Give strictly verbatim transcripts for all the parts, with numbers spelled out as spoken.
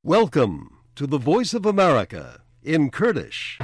Welcome to the Voice of America in Kurdish.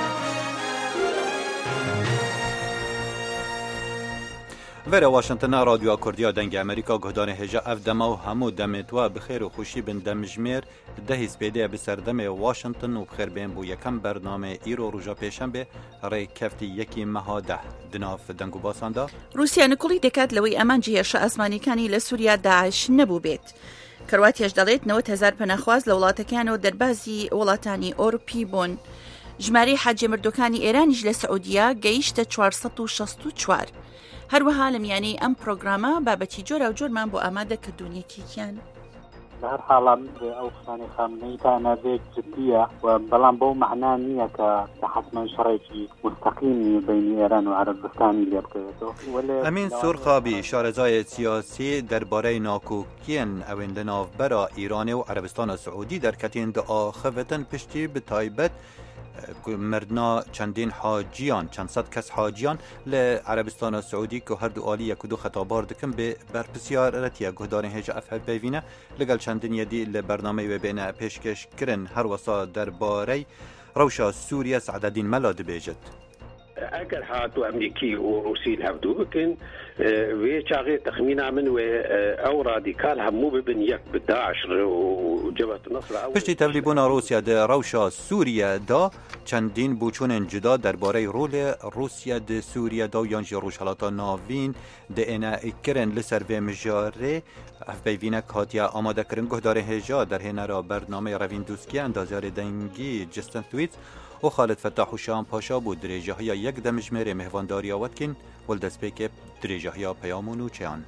ویره واشنطن رادیو کردیا دنگ امریکا گهدان هجا اف دما و همو دمتوا بخیر و خوشی بن دمجمیر ده سپیده بسردم واشنطن و بخیر بین بو یکم برنامه ایرو روژا پیشنبه ری کفتی یکی مها ده دناف دنگو باساندا روسیا نکولی دکات لوی امان جیش اسمانیکانی لسوریا داعش نبو بیت کرواتیاش دەڵێت نەوەت هەزار پەناخواز لە وڵاتەکانەوە دەربازی وڵاتانی ئۆروپی بوون. ژمارەی حاجی مردوەکانی ئێرانیش لە سعودیا گەیشتە چوارسەد و شەست و چوار. هەروەها لە میانەی ئەم پرۆگرامە بابەتی جۆرا و جۆرمان بۆ ئامادە کردوونیەکێکیان. لە هەر حاڵام ئەو قسانی خامنەی تا نەبێت جدیە و بەڵام بەو مەعنا نییە کە حتما شەڕێکی مستەقیمی بینی ئێران و عەرەبستانی لێ بکەوێتەوە. ئەمین سورخابی شارەزای سیاسی دەربارەی ناکۆکیان ئەوێن لە ناوبەرە ئیرانێ و عەرەبستانە سعودی دەرکەتین دائاخەوەتن پشتی بتایبەت مردنا چندین حاجیان چند صد کس حاجیان لعربستان سعودی که هر دو آلی یک و دو خطابار دکم به برپسیارتی گهدان هجا اف ببینه لگل چندین یدی لبرنامه و بین پیشکش کرن هر وسا درباره روشا سوریه سعددین ملاد بیجد اگر هاتو امریکی و روسی الهفدو بکن وی چاقی تخمینا من و او رادیکال همو ببن یک بداعش و جبهت نصر پشتی تبلیبون روسیا ده روشا سوریه دا چندین بوچون جدا درباره رول روسیا ده سوریه دا یانجی روشالاتا ناوین ده اینا اکرن لسر و مجاره اف بیوینک هاتیا آماده کرن گهدار هجا در هنه را برنامه روین دوسکی اندازیار دنگی جستن تویت و خالد فتاح و شام پاشا بود دریجه های یک دمجمیر مهوانداری آوتکن ولدسپیک دریجه های پیامون و چیان.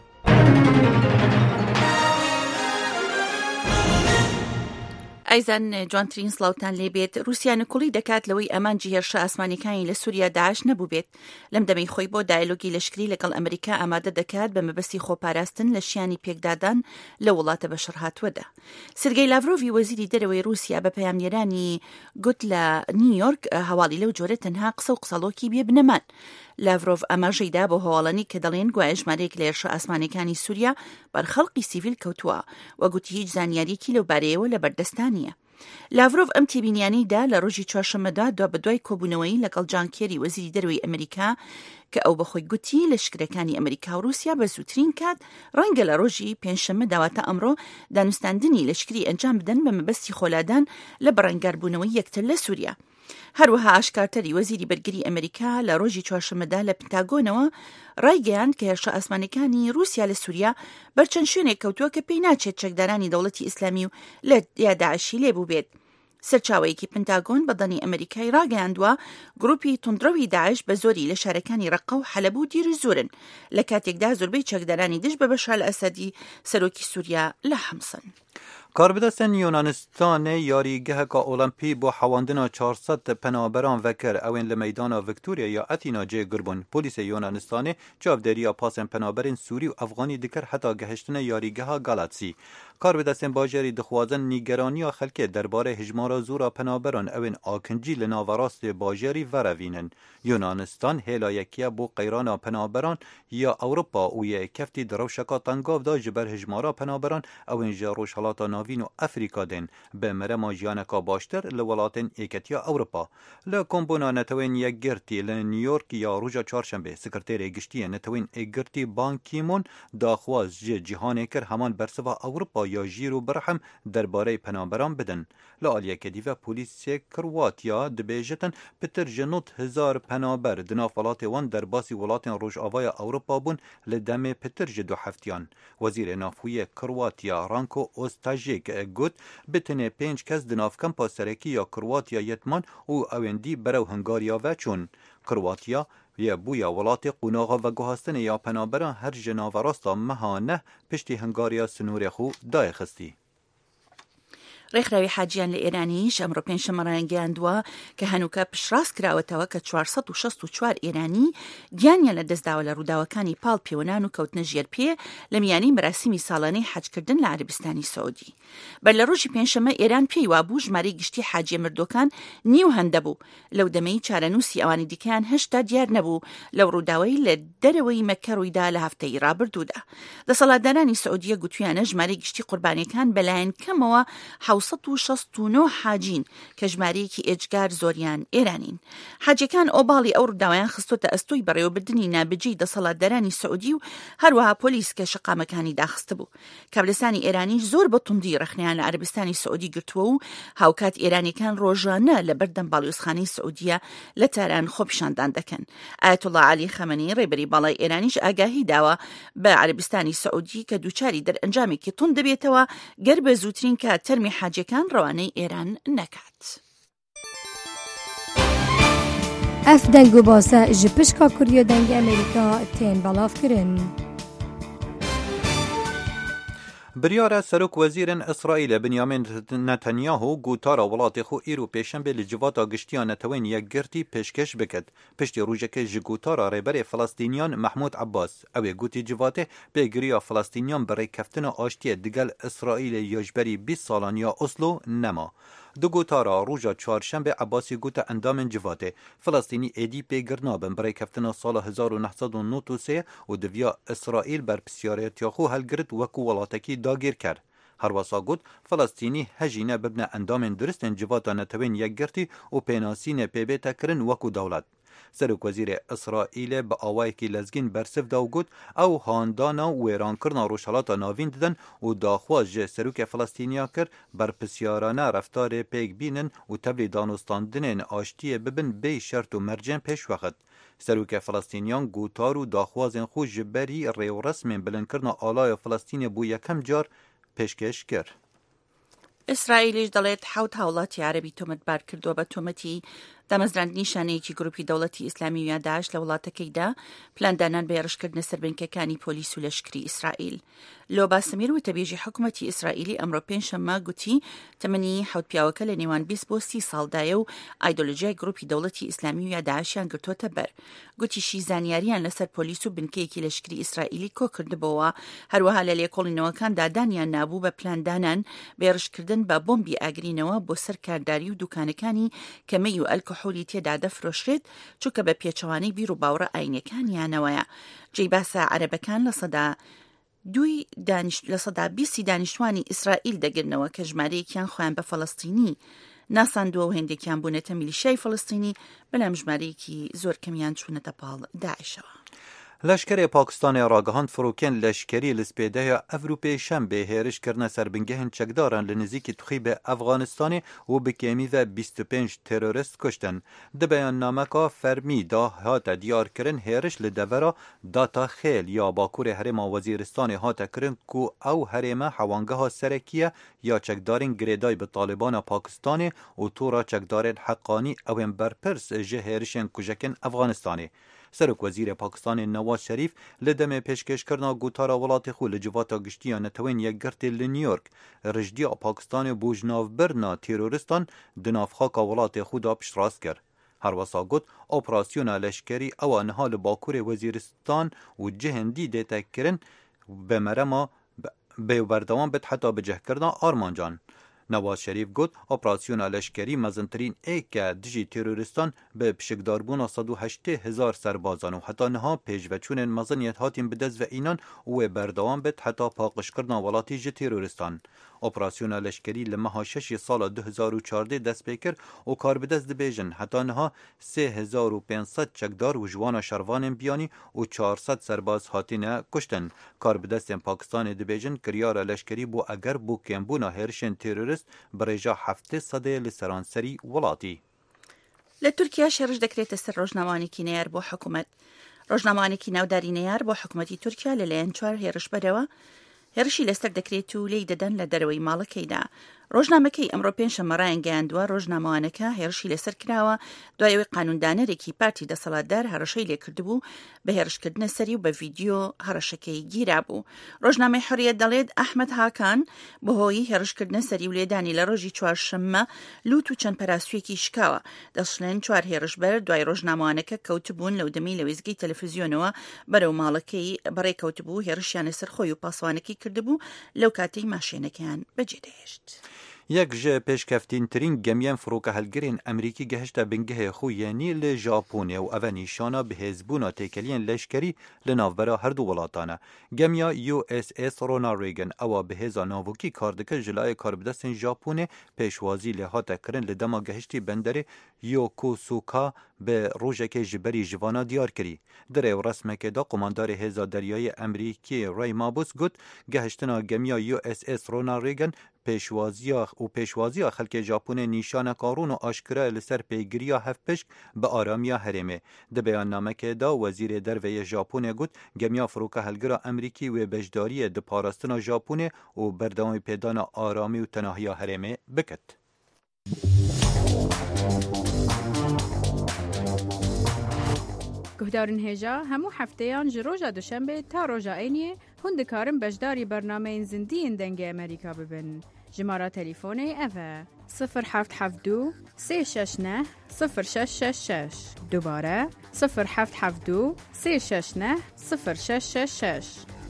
ئایزان جوانترین سڵاوتان لێبێت رووسیا نکوڵی دەکات لەوەی ئەمانجی هێرشە ئاسمانیەکانی لە سووریا داعش نەبوو بێت لەم دەمەی خۆی بۆ دایلۆگی لەشکری لەگەڵ ئەمریکا ئامادە دەکات بە مەبەستی خۆپاراستن لە شیانی پێکدادان لە وڵاتە بەشەڕهاتووەدا. سرگەی لاڤرۆڤی وەزیری دەرەوەی رووسیا بە پەیامنێرانی گوت لە نیویۆرک هەواڵی لەو جۆرە تەنها قسە و قسەڵۆکی بێ بنەمان. لاڤرۆڤ ئاماژەیدا بۆ هەواڵانی کە دەڵێن گوایە ژمارەیەک لە هێرشە ئاسمانیەکانی سووریا بەرخەڵقی سیڤیل کەوتووە و گوتی هیچ زانیاریەکی لەو بارەیەوە لە بەردەستانیە. لاڤرۆڤ ئەم تێبینیانەیدا لە ڕۆژی چوارشەممەدا دوا بەدوای کۆبوونەوەی لەگەڵ جان کێری وەزیری دەرەوەی ئەمریکا کە ئەو بەخۆی گوتی لە شکرەکانی ئەمریکا و رووسیا بە زووترین کات ڕەنگە لە ڕۆژی پێنجشەممە داواتە ئەمڕۆ دانوستاندنی لەشکری ئەنجام بدەن بە مەبەستی خۆلادان لە بەڕێنگاربوونەوەی یەکتر لە سووریا. هەروەها ئاشکارتەری وەزیری بەرگری ئەمریکا لە ڕۆژی چوارشەممەدا لە پنتاگۆنەوە ڕایگەیاند کە هێرشە ئاسمانیەکانی رووسیا لە سووریا بەرچەند شوێنێک کەوتووە کە پێی ناچێت چەکدارانی دەوڵەتی ئیسلامی و لە یاداعشی لێبوو بێت. سەرچاوەیەکی پنتاگۆن بەدەنی ئەمریکای ڕاگەیاندووە گروپی توندڕەوی داعش بە زۆری لە شارەکانی ڕەقە و حەلەب و دیری زۆرن لە کاتێکدا زۆربەی چەکدارانی دژ بە بەشار ئەسەدی سەرۆکی سووریا لە حەمسن. کاربدەستن یونانستان یاریگەهەکە ئۆلمپی بۆ حەواندنا چوارسەد پەنابەران vekir ئەوێن لە مەیدانا ڤیکتۆریا یا ئەتینا جێگربوون. پۆلیسە یۆنانستانê çavdêriya pasên penaberên Sûrî û Efganî dikir heta gehiştina yarîgeha Galatsî. Karbidestên bajarî dixwazin nîgeraniya xelkê derbarê hejmara zûra penaberan ewên akincî li naverastê bajarî verevînin. Yunanistan hêlayekiya bۆ qeyrana penaberan ya Ewropa û yê keftî di rewşeka tengav da ji ber hejmara penaberan ewên ji rojhelata navîn û Efrîka tên bi merema jiyaneka baştir li welatên êketiya Ewropa. Li kombûna netewên yekgirtî li New York ya roja çarşembê sekreterê giştiyê netewên êgirtî Ban Ki-moon daxwaz ji cîhanê kir heman bersiva Ewropa ya jîr û birhem derbareyê penaberan bidin. Li aliyekê dîve polîsê Kirwatiya dibêjitin pitir ji nod hezar penaber di nav welatê wan derbasî welatên Rojavaya Ewropa bûn li demê pitir ji du heftiyan. Wezîrê Navxwiyê Kirwatiya Ranko Ostajek got bi tenê pênc kes di navkempa serekî ya Kirwatiya yetman û ewên dî berew Hungariya ve çûn. Kirwatiya yê bûya welatê qûnaxa veguhastinê ya penaberan her ji naverasta meha neh piştî Hungariya sinûrê xwe dayê xistî. ڕێکخراوی حاجیان لە ئێرانیش ئەمڕۆ پێنجشەممە ڕایگەیاندووە کە هەنووکە پشتڕاست کراوەتەوە کە چوارسەد و شەست و چوار ئێرانی گیانیان لە دەستداوە لە ڕووداوەکانی پاڵ پێوەنان و کەوتنە ژێر پێ لە میانی مەراسیمی ساڵانەی حەجکردن لە عەرەبستانی سەعودی. بەر لە ڕۆژی پێنجشەممە ئێران پێی وابوو ژمارەی گشتی حاجیە مردوەکان نیو هەندە بوو. لەو دەمەی چارەنووسی ئەوانی دیکەیان هێشتا دیار نەبوو لەو ڕووداوەی لە دەرەوەی مەککە ڕوویدا لە هەفتەی ڕابردوودا. دەسەڵاتدارانی سەعودیە گوتویانە ژمارەی گشتی قوربانیەکان بەلایەن کەمەوە نەوسەد و شەست و نۆ حاجین کە ژمارەیەکی ئێجگار زۆریان ئێرانین. حاجەکان ئۆباڵی ئەو ڕووداویان خستۆتە ئەستۆی بەڕێوەبردننی نابجێی دەسەڵاتدارانی سعودی و هەروەها پۆلیس کە شەقامەکانی داخستە بوو. کابلستانی ئێرانیش زۆر بە توندی ڕەخنیان لە عەربستانی سعودی گرتووە و هاوکات ئێرانیەکان ڕۆژانە لە بەردەم باڵیۆزخانەی سعودیە لە تاران خۆپیشاندان دەکەن. ئایەتوڵا عەلی خەمەنی ڕێبەری باڵای ئێرانیش ئاگاهی داوە بە عەربستانی سعودی کە دووچاری دەرئەنجامێکی تون دەبێتەوە گەر بە زووترین کە تەرمی حاجەکان ڕەوانەی ئێران نەکات. ئەف دەنگ و باسە ji pişka Kuriya dengê Amerîka tên belavkirin. بریارە سەرۆک وەزیرن ئیسرائیل بنیامین نەتەنیاهو گوتارە وڵاتی خۆ ئیر و پێشەمبێ لە جڤاتا گشتیان نەتەوەین یەکگرتی پێشکەش بکرد پشتی ڕوژەکە ji گوتارە ڕێبەرێ فەڵەستینیان محمود عباس ئەوێ گوتی جڤاتێ پێگرییا فەڵەستینیان بەڕێکەفتنە ئاشتیە دگەل ئیسرائیل یەژبەری بیست ساڵان یا ئۆسلۆ نەما. دو گوتارا روژا چهارشنبه عباسی گوتا اندامن جواته فلسطینی ایدی پیگر نابن برای کفتن سال هزار و نهصد و نود و سه و دویا اسرائیل بر پسیاریتیاخو هلگرد وکو ولاتکی داگیر کرد. هر واسا گوت فلسطینی هجینه ببنه اندامن درستن جواتا نتوین یک گرتی و پیناسین پیبه تکرن وکو دولت. سرک وزیر اسرائیل با آوایی که لزگین برسف داو گوت او هاندانا و ایران کرنا روشالاتا ناوین ددن و داخواز جه سروک فلسطینیا کر بر پسیارانه رفتار پیگ بینن و تبلی دانستاندنن آشتی ببن بی شرط و مرجن پیش وقت. سروک فلسطینیان گوتار و داخوازن خوش جبری ریو رسمین بلن کرنا آلای فلسطین بو یکم جار پیشکش کر. ئیسرائیلیش دەڵێت حوت هاوڵاتی عەرەبی تۆمەتبار کردووە بە تۆمەتی دامەزراندنی شانەیەکی گروپی دەوڵەتی ئیسلامی و داعش لە وڵاتەکەیدا پلاندانان بە هێرشکردنە سەربنکەکانی پۆلیس و لەشکری ئیسرائیل. لۆبا سمیر وتەبێژی حکوومەتی ئیسرائیلی ئەمڕۆ پێنجشەممە گوتی تەمەنی حوت پیاوەکە لە نێوان بیست بۆ سی ساڵدایە و ئایدۆلۆژیای گروپی دەوڵەتی ئیسلامی و داعشیان گرتوۆتە بەر. گوتیشی زانیاریان لەسەر پۆلیس و بنکەیەکی لەشکری ئیسرائیلی کۆ کردبەوە، هەروەها لە لێکۆڵینەوەکان دادانیان نابوو بە پلاندانان بە هێرشکردن بە بۆمبی ئاگرینەوە بۆ سەر کارداری و دوکانەکانی کە مەی و ئەلکۆحۆلی تێدا دەفرۆشرێت چونکە بە پێچەوانەی بیر و باوەڕە ئاینەکانیانەوەیە. جێی باسە عەرەبەکان لە سەدا دوی لە سەدا بیستی دانیشتوانی ئیسرائیل دەگرنەوە کە ژمارەیەکیان خۆیان بە فەڵەستینی ناساندووە و هێندێکیان بوونەتە میلیشیای فەڵەستینی بەلام ژمارەیەکی زۆر کەمیان چوونەتە پاڵ داعشەوە. لشکر پاکستان راگهاند فروکن لشکری لسپیده اروپای شنبه هیرش کردن سربنگهن چکدارن لنزیک تخیب افغانستان و بکیمی و بیست و پنج تروریست کشتن. ده بیان نامکا فرمی دا هات دیار کرن هیرش لدورا داتا خیل یا باکور حرم وزیرستان هات کرن کو او حرم حوانگه ها سرکیه یا چکدارن گریدای به طالبان پاکستان و تورا چکدارن حقانی اوین برپرس جه هیرشن کجکن افغانستانی. سرک وزیر پاکستان نواز شریف لدم پیشکش کرنا گوتارا ولات خو لجواتا گشتیا نتوین یک گرت لنیویورک رجدی پاکستان بوجناو برنا تیروریستان دناف خاکا ولات خود پشتراست کرد. هر وسا گوت اپراسیون لشکری او انها لباکور وزیرستان و جهندی دیتا کرن به مرما به بردوان بد حتی بجه کرنا آرمانجان. نواز شریف گوت اپراسیون لشکری مزنترین ایک دجی تروریستان به پشکداربون صد و هشت هزار سربازان و حتی نها پیش و چون مزنیت هاتیم بدز و اینان و بردوان بد حتی پاقش کردن ولاتی جه تروریستان. اپراسیون لشکری لمها شش سال دو هزار و چهارده دست پیکر و کار بدز دبیجن حتی نها سه هزار و پانصد چکدار و جوان شروان بیانی و چهارصد سرباز هاتینه کشتن. کار بدست پاکستان دبیجن کریار لشکری بو اگر بو کمبونا هرشن تروریست برێژە هەفتە سەدەیە لە سەرانسەری وڵاتی. لە تورکیا شێڕش دەکرێتە سەر ڕۆژنامەوانێکی نەیار بۆ حکوومەت. ڕۆژنامەوانێکی ناوداری نەیار بۆ حکوومەتی تورکیا لەلایەن چوار هێرش بەرەوە هێرشی لەسەر دەکرێت و لێی دەدەن لە دەرەوەی ماڵەکەیدا. ڕۆژنامەکەی ئەمڕۆ پێنجشەممە ڕایەنگەیاندووە ڕۆژنامەوانەکە هێرشی لەسەر کراوە دوایەوەی قانوندانەرێکی پارتی دەسەڵاتدار هەڕەشەی لێکردبوو بە هێرشکردنە سەری و بە ڤیدیۆ هەڕەشەکەی گیرا بوو. ڕۆژنامەی حورریەت دەڵێت ئەحمەد هاکان بەهۆی هێرشکردنە سەری و لێدانی لە ڕۆژی چوارشەممە لوت و چەند پەراسوویەکی شکاوە. دەشڵێن چوار هێرشبەر دوای ڕۆژنامەوانەکە کەوتبوون لەو دەمەی لە وێزگەی تەلەڤیزیۆنەوە بەرەو ماڵەکەی بەڕێکەوتبوو هێرشیانە سەر خۆی و پاسوانەکەی کردبوو لەو کاتەی ماشێنەکەیان بەجێدەهێشت. یەک ji pêşkevtîntirîn gemiyên firoka helgerên Amerîkî gehişte bingehê xwe yenî li Japonê û ev nîşana bihêzbûna têkeliyên leşkerî li navbera her du welatan e. Gemiya U S S Ronald Reagan ewa bihêza navokî kar dike ji layê karbidestên Japonê pêşwazî lê hate kirin li dema gehiştî benderê Yokosuka bi rojekê ji berî jivana diyar kirî. Di rêw resmekê de komandarê hêza deryayê Amerîkî Ray Mabus got gehiştina gemiya U S S Ronald Reagan pêşwaziya û pêşwaziya xelkê Japonê nîşaneka rûn û aşkira li ser pêgiriya hevpişk bi aramiya herêmê. Di beyannamekê de wezîrê derveyê Japonê got gemiya firoka helgera Amerîkî wê beşdariyê di parastina Japonê û berdewamî pêdana aramî û tenahiya herêmê bikit. Guhdarên hêja hemû hefteyan ji roja duşembe ta roja Êniyê hûn dikarin beşdarî bernameyên zindiyên dengê Amerîka bibin. Jimara telîfonê ev e sıfır heft heft du sê şeş neh sıfır şeş şeş şeş. Dubare sıfır heft heft du sê şeş neh sıfır şeş şeş şeş.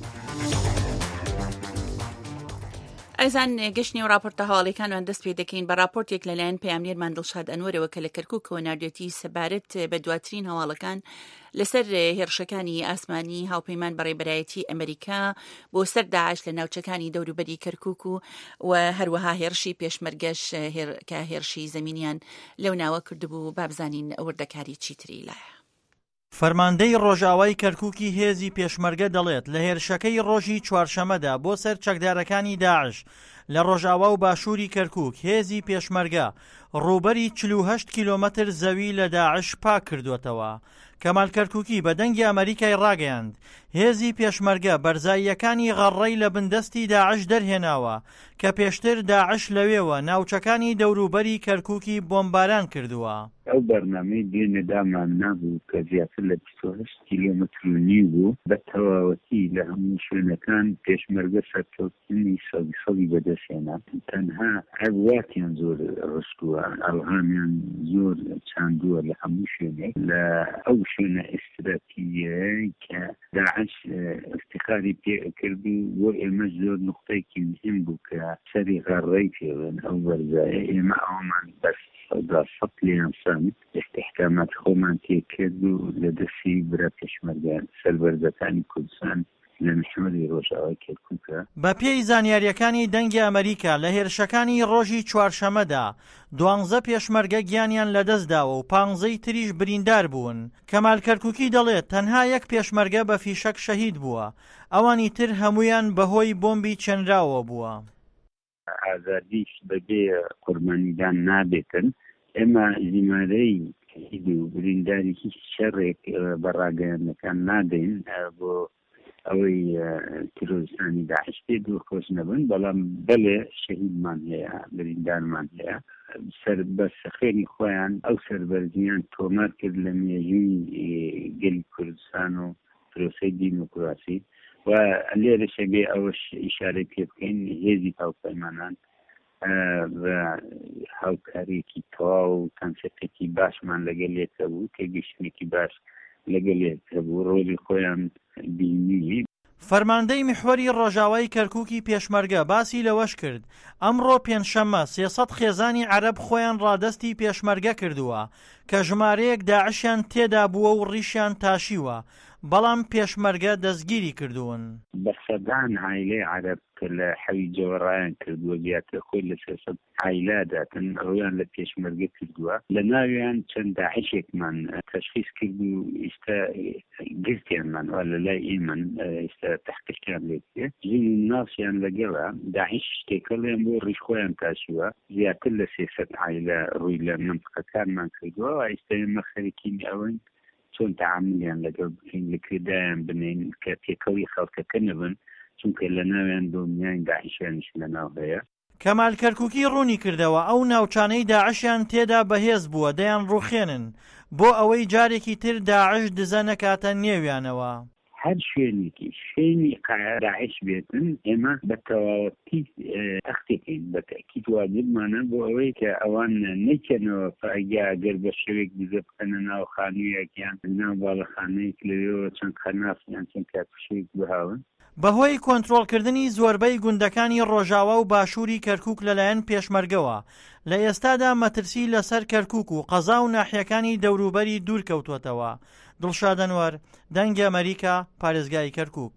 ئەزان گەشتنی و راپۆرتە هەواڵیەکانیان دەست پێ دەکەین بە راپۆرتێک لەلایەن پەیامنێرمان دڵشاد ئەنوەرەوە کە لە کەرکووکەوە نردێتی سەبارەت بە دواترین هەواڵەکان لەسەر هێرشەکانی ئاسمانی هاوپەیمان بەڕێبەرایەتی ئەمریکا بۆ سەر داعش لە ناوچەکانی دەوروبەری کەرکووک و هەروەها هێرشی پێشمەرگەش کە هێرشی زەمینیان لەو ناوە کردبوو بابزانین وردەکاری چیتری لایە. فەرماندەی ڕۆژاوای کەرکووکی هێزی پێشمەرگە دەڵێت لە هێرشەکەی ڕۆژی چوارشەمەدا بۆ سەر چەکدارەکانی داعش لە ڕۆژاوا و باشووری کەرکووک هێزی پێشمەرگە ڕووبەری چل و هەشت کیلۆمەتر زەوی لە داعش پاک کردوێتەوە. کەمال کەرکووکی بە دەنگی ئەمریکای ڕاگەیاند هێزی پێشمەرگە بەرزاییەکانی غەڕەی لە بندەستی داعش دەرهێناوە کە پێشتر داعش لەوێوە ناوچەکانی دەوروبەری کەرکووکی بۆمباران کردووە. ئەو بەرنامەی دێنێدامان نابوو کە زیاتر لە بیست و هەشت کیلۆمەتر و نیو بوو بە تەواوەتی لە هەموو شوێنەکان پێشمەرگە سەرکەوتنی سەڵی سەڵی بەدەستهێنا. تەنها هەرواتیان زۆر ڕشتووە ئەڵهامیان زۆر چاندووە لە هەموو شوێنێک لە ئەو شوێنە ئستراتیجیەیە کە داعش افتخاری پێ کردی بۆ ئێمە زۆر نقطەیەکی مهم بوو کە سەری غەڕەی پێڵێن ئەو بەرزایە ئێمە ئەومان بەس سەد لیان سامت استحکامات خۆمان تێکرد و لە دەستی برا پێشمەرگە سەربەرزەکانی کوردستان لە محمەدی ڕۆژاوای کەرکووکە. بە پێی زانیاریەکانی دەنگی ئەمریکا لە هێرشەکانی ڕۆژی چوارشەمەدا دوانزە پێشمەرگە گیانیان لەدەستداوە و پانزەی تریش بریندار بوون. کەمال کەرکووکی دەڵێت تەنها یەک پێشمەرگە بە فیشەک شەهید بووە، ئەوانی تر هەمویان بەهۆی بۆمبی چەنراوە بووە. ئازادیش بەبێ قوربانیدان نابێتن. ئێمە ژمارەی شەهید و برینداری هیچ شەڕێک بە ڕاگەیاندنەکان نادەین بۆ ئەوەی تیرۆریستانی داعش پێ دوورخۆش نەبن، بەڵام بەڵێ شەهیدمان هەیە بریندارمان هەیە. سەر بە سەخێنی خۆیان ئەو سەربەرزیان تۆمار کرد لە مێژووی گەلی کوردستان و پرۆسەی دیموکراسی و لێرە شەبێ ئەوەش ئیشارەی پێ بکەین هێزی هاوپەیمانان بە هاوکاریەکی تەواو و تەنسیقێکی باشمان لەگەلێکە بوو، تێگەیشتنێکی باش لەگەلێکە بوو، ڕۆلی خۆیان بینی. فەرماندەی میحوەری ڕۆژاوای کەرکووکی پێشمەرگە باسی لەوەش کرد ئەمڕۆ پێنجشەممە سێسەد خێزانی عەرەب خۆیان ڕادەستی پێشمەرگە کردووە کە ژمارەیەک داعشیان تێدا بووە و ڕیشیان تاشیوە، بەڵام پێشمەرگە دەستگیری کردوون. بە سەدان عایلەی عەرەب کە لە حەوی جەوەڕایان کردووە زیاتر خۆی لە سێسەد عایلاداتن ڕویان لە پێشمەرگە کردووە. لە ناویان چەند داعشێکمان تەشخیص کرد و ئێستا گرتیانمانەوە لە لای ئێمە ئێستا تەحقیقیان لێ کرد. ژینی ناسیان لەگەڵە داعش شتێکەڵیان بۆ ڕیش خۆیان تاشیوە، زیاتر لە سێسەد عایلە ڕووی لە منطقەکانمان کردووە و ئێستا ئێمە خەریکین ئەوەین چۆن تەعاملیان لەگەڵ بکەین، لەکردایان بنین کە پێکەوی خەڵکەکە نەبن، چونکە لە ناویان دڵنیای داعشیانش لە ناو هەیە. کەمال کەرکووکی ڕوونی کردەوە ئەو ناوچانەی داعشیان تێدا بەهێز بووە دەیان ڕوخێنن بۆ ئەوەی جارێکی تر داعش دزە نەکاتە نێویانەوە. هەر شوێنێکی شوێنی داعش بێتن ئێمە بە تەواوەتی تەختێکین بە تەکید واجبمانە بۆ ئەوەی کە ئەوان نەیکەنەوە ئەگە ئەگەر بە شێوێک دزە بکەنە ناو خانوویەکیان ناو باڵەخانەیەک لەوێەوە چەند خەنافیان چەند کاتشێک بهاون. بەهۆی کۆنتڕۆڵکردنی زۆربەی گوندەکانی ڕۆژاوا و باشووری کەرکووک لەلایەن پێشمەرگەوە لە ئێستادا مەترسی لەسەر کەرکووک و قەزا و ناحیەکانی دەوروبەری دوور کەوتوتەوە. دڵشاد ئەنوەر، دەنگی ئەمریکا، پارێزگای کەرکووک.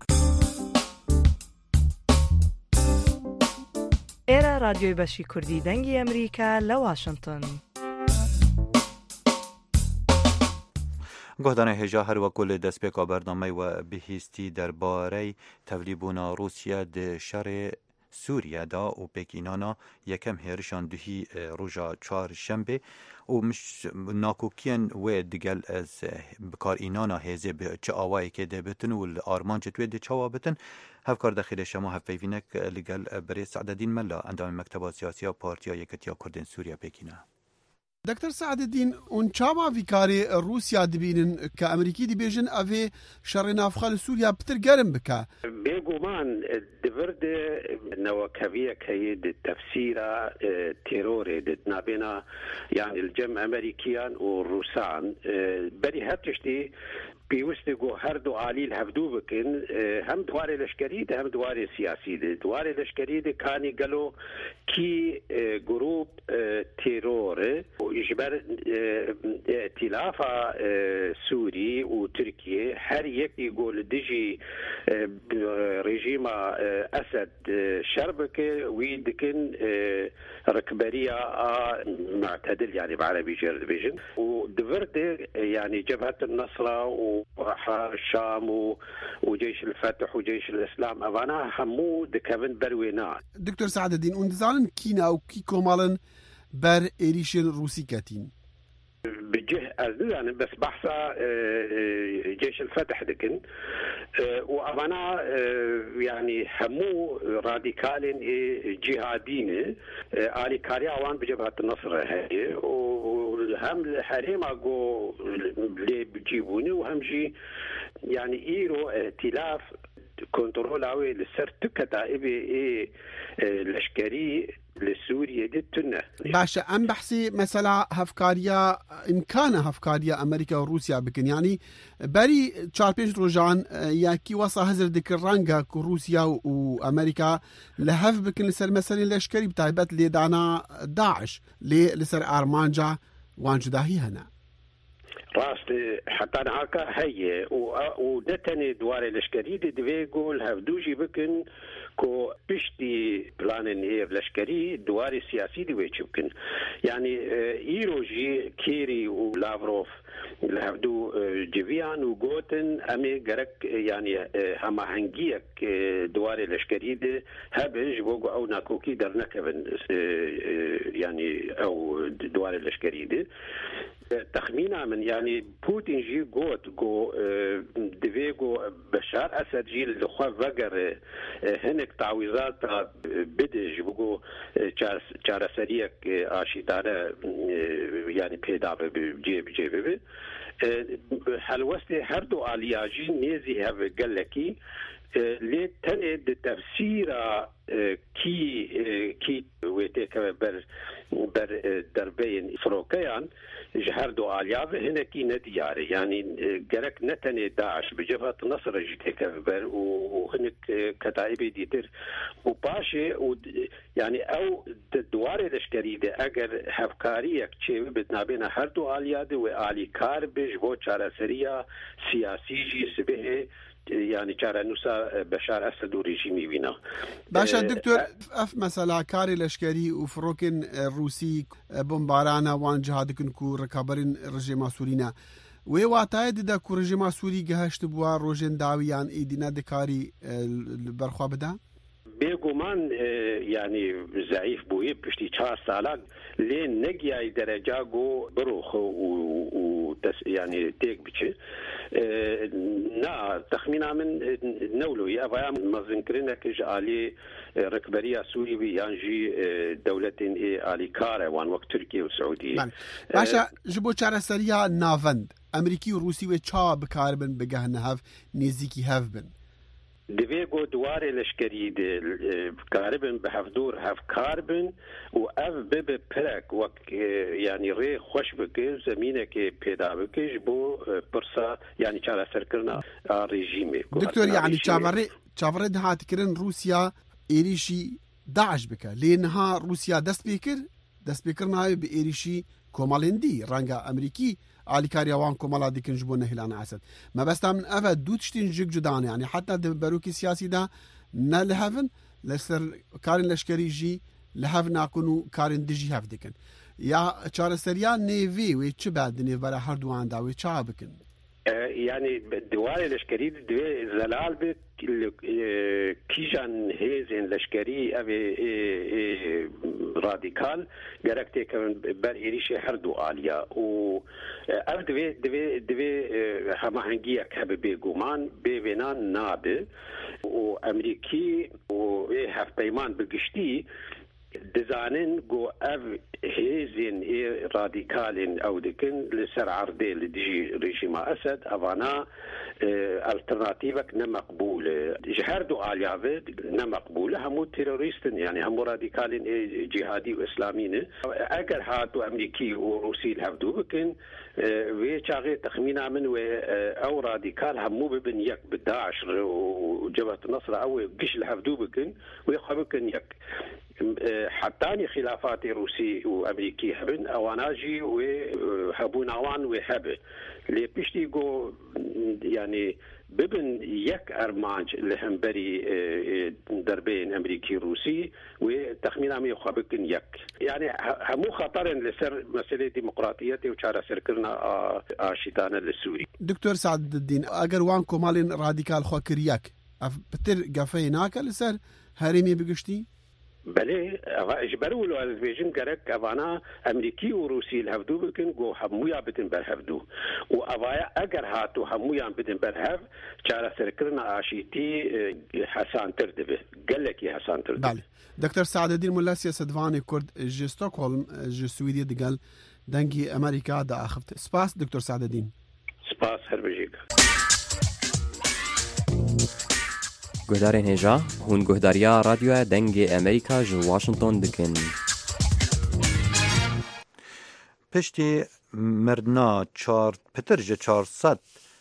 ئێرە رادیۆی بەشی کوردی دەنگی ئەمریکا لە واشنگتن. گۆدانە هێژا هەروەکو لە دەستپێکا بەردەمەی و بihîstî derbarey tevlîbûna Rûsya di şerê Sûriye'da û Pêkînana yekem hêrişan duhî roja çarşembe û nakokiyên wê digel ez bikarînana hêzê bi çi awayekê de bitin û li armancê wê de çawa bitin hevkar dexîlê şema hevpeyvînek li gel Berê Seededîn Mella endamê Mekteba Siyasiya Partiya Yeketiya Kurdên Sûriya Pêkînê. دکتر سعدالدین اون چاوا ویکاری روسیا دبینن که امریکی دبیجن اوی شر نافخال سوریا بتر گرم بکا بێگومان دورد نەوەکەویە کەی تەفسیرە تێرۆرێ نابێنە یانی الجەم ئەمریکیان و ڕووسان بەری هەر تشتی پێویستە گۆ هەردوو عالیل هەفتوو بکن هەم دوارێ لەشکەری دە هەم دوارێ سیاسی دە دوارێ لەشکەری دە کانی گەلۆ کی گروپ تێرۆرە ژبەر ئێتیلافا سووری و تورکیە هەر یەکی گۆ لە دژی رژیما ئەسەد شەر بکە وی دکن ڕکبەریە معتەدل یانی بعربی جێر دەبێژن و دڤردێ یانی جەبهەت النەسرە و وحرار الشام وجيش الفتح وجيش الإسلام أفانا همو دكابن بروينا. دكتور سعد الدين اندزالن كينا أو كي كومالن بر إيريشن روسي كاتين بجه أزدو يعني بس بحثا جيش الفتح دكن وأفانا يعني همو راديكالين جهادين آلي كاريا وان بجبهة النصر هاي وهم الحريم أقو اللي بجيبوني وهم جي يعني إيرو ائتلاف كنترول عوي لسر تكتائبي إيه لشكري لسوريا دي تنة باشا ام بحثي مثلا هفكاريا امكان هفكاريا امريكا وروسيا بكن يعني بري تشاربيش روجان ياكي وصا هزر ديك الرانجا كو روسيا وامريكا لهف بكن لسر مثلا لشكري بتاعبت لي دانا داعش لي لسر ارمانجا وانجداهي هنا راست حتى هكا هي ودتني دوار الاشكري دي ديغول هفدوجي بكن كو بشتي بلانن ايه لشكري دوار سياسي دي ويتشبكن يعني ايروجي كيري ولافروف لهفدو جيفيان وغوتن امي غرك يعني هما هنجيك دوار الاشكري دي هبج بوغو او ناكوكي درنكبن يعني او دوار الاشكري دي تخمينا من يعني بوتين جي قوت قو دفيقو بشار أسد جي لخوا فقر هنك تعويضات بدج بقو چارسريك آشيدارة يعني بيداب بجيب جيب حلوستي هردو آلياجي نيزي هف قلكي لي تنه د تفسير كي كي ويتك بر بر دربين فروكيان جهر دو آلياف هنا كي ندياري يعني جرك نتنه داعش بجبهة نصر جيتك بر وهنك كتائب ديتر وباشي يعني او دوار الاشكري ده اگر هفكاريك چه بتنابين هر دو آلياد و آلي كار بجبو چارسريا سياسي جي سبه يعني چاره نوسا بشار اسد و رژیمی وینا باشا دكتور اف مثلا كاري لشكري وفروكن الروسي بمبارانا وان جهادكن كو ركابرين رژيما سورينا وي واتاي دا كو رژيما سوري گهشت بوا روجن داويان ايدينا دكاري برخوا بدا بێگومان يعني ضعيف بوي بشتي چهار سالا لين نگياي درجه گو بروخ و يعني تيك بچه نا تخمينا من نولوي افايا مزنكرنا كج علي ركبريه سوري يانجي دولتين الي كاره وان وقت تركيا والسعوديه باشا جبو چاره سريا ناوند امريكي وروسي و چا بكاربن بگهن هاف نزيكي هاف بن دفيقو دواري لشكري دي كاربن بحفدور هف كاربن و اف بب برك وك يعني ري خوش بك زمينك بيدا بكش بو برسا يعني چارا سركرنا ريجيمي دكتور يعني چاوري چاوەڕێ هاتیکردن رووسیا ئێریشی داعش بکە لێنها رووسیا دەست پێ کرد دەست پێکرد ناوێ بە ئێریشی کۆمەڵێندی ڕەنگە ئەمریکی ئالیکاریاوان کۆمەڵا دیکنج بۆ نەهێلانە ئاسد مەبەستا من ئەڤە دوو تشتین ژک جودانە ینی حتا بەروکی سیاسیدا نە لە هەڤن لەسەر کارن لەشکەریژی لە هەڤ ناکن و کارن دژی هەف دکن یا چارەسەریان نێڤێ وێ چ بە دنێڤەرە هەردوواندا وێ چا بکن يعني دواري لشكري دوي زلال بك كيجان هيزن لشكري أبي راديكال جركتي كمان بر إيريشي هردو آليا و أف دوي دوي دوي هما هنجيا كهب بيجومان بينان نابه وأمريكي وهف بيمان بقشتي دزانن جو اف هيزين اي راديكالين او دكن لسر عرضي لدجي ريجيم اسد افانا الترناتيفك نمقبول جهردو اليافد نمقبول همو تيروريستن يعني همو راديكالين جهادي واسلاميين اگر هاتو امريكي وروسي الهفدو بكن وي شاغي تخمينا من او راديكال همو ببن يك بداعش وجبهة النصر او قش الهفدو بكن ويخبكن يك حتى خلافات روسي وامريكي هبن اواناجي وهبون اوان وهب اللي بيشتي جو يعني ببن يك ارمانج لهمبري دربين امريكي روسي وتخمين عم يخبكن يك يعني همو خطر لسر مسألة ديمقراطية وشارة سركرنا آشتانا للسوري دكتور سعد الدين اگر وان كومالين راديكال خوكرياك بتر قفيناك لسر هرمي بقشتي بله اجبروا له الفيجن كرك افانا امريكي وروسي الهفدو بكن جو همويا بتن برهفدو وافايا اگر هاتو همويا بتن برهف چارا سركرنا اشيتي حسان تردبه قال لك يا حسان تردبه بله دكتور سعد الدين ملا سياسدواني كرد جي ستوكهولم جي سويدي دقال دنگي امريكا دا اخفت سباس دكتور سعد الدين سباس هر بجيك گهدارین هجا هون گهداریا رادیو دنگ امریکا جو واشنطن دکن پشتی مردنا چار پترج چهارصد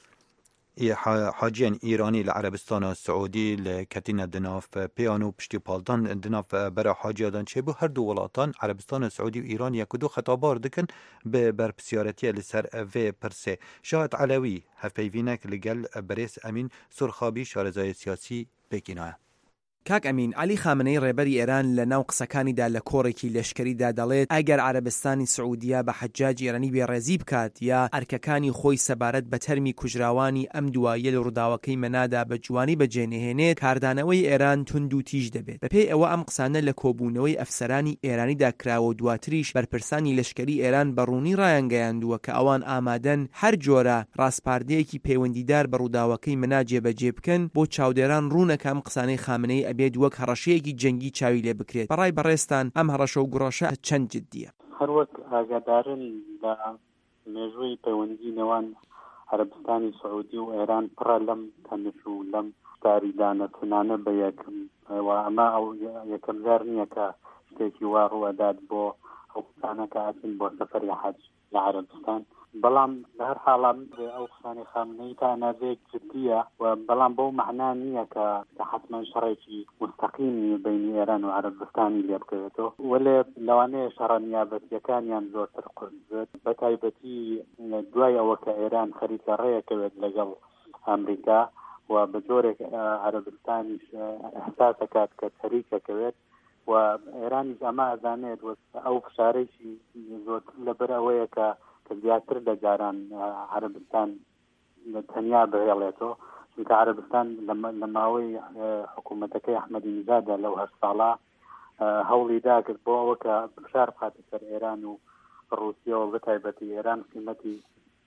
حاجیان ایرانی لعربستان السعودی لکتین دناف پیانو پشتی پالدان دناف برای حاجیادان چه بو هر دو ولاتان عربستان السعودی و ایران یک دو خطابار دکن به برپسیارتی لسر و پرسه شاهد علوی هفیوینک لگل بریس امین سرخابی شارزای سیاسی بکینایه کاک ئەمین علی خامنەی ڕێبەری ئێران لە ناو قسەکانیدا لە کۆڕێکی لەشکریدا دەڵێت ئەگەر عەرەبستانی سعودیا بە حەجاج ئێرانی بێڕێزی بکات یا ئەرکەکانی خۆی سەبارەت بە تەرمی کوژراوانی ئەم دوایە لە ڕووداوەکەی مەنادا بە جوانی بەجێنەهێنێت کاردانەوەی ئێران تند و تیژ دەبێت بەپێی ئەوە ئەم قسانە لە کۆبوونەوەی ئەفسەرانی ئێرانیدا کراوە و دواتریش بەرپرسانی لەشکری ئێران بەڕوونی ڕایانگەیاندووە کە ئەوان ئامادەن هەر جۆرە ڕاستپاردەیەکی پەیوەندیدار بە ڕووداوەکەی مەنا جێبەجێ بکەن بۆ چاودێران ڕوونەکە ئەم قسانەی خامنەی ئەبێت وەک هەڕەشەیەکی جەنگی چاوی لێ بکرێت بەڕای بەڕێستان ئەم هەڕەشە و گوڕەشە چەند جددیە هەروەک ئاگادارن لە مێژووی پەیوەندی نێوان عەرەبستانی سعودی و ئێران پڕە لەم تەنش و لەم شتاریدانەتنانە بە یەکم و ئەمە ئەو یەکەم جار نییە کە شتێکی وا ڕوەدات بۆ ئەو قسانە کە هاتن بۆ سەفەری حەج لە عەرەبستان بەڵام لە هەر حاڵام ئەو قسانی خامنەی تا نازێک جددیە و بەڵام بەو مەعنا نییە کە حتما شەڕێکی مستەقیمی بینی ئێران و عەرەبستانی لێ بکەوێتەوە وەلێ لەوانەیە شەڕە نیابەتیەکانیان زۆرتر قورس بێت بە تایبەتی دوای ئەوە کە ئێران خەریکە ڕێیەکەوێت لەگەڵ ئەمریکا و بە جۆرێک عەرەبستانیش ئەحساس دەکات کە خەریکەکەوێت و ئێرانیش ئەمە ئەزانێت ئەو فشارێکی زۆرتر لەبەر ئەوەیە کە کە زیاتر لە جاران عەرەبستان تەنیا بهێڵێتەوە چونکە عەرەبستان لە ماوەی حکوومەتەکەی ئەحمەدی نیژادە لەو هەشت ساڵە هەوڵی داکرد بۆ ئەوە کە فشار بخاتە سەر ئێران و ڕووسیەوە بە تایبەتی ئێران قیمەتی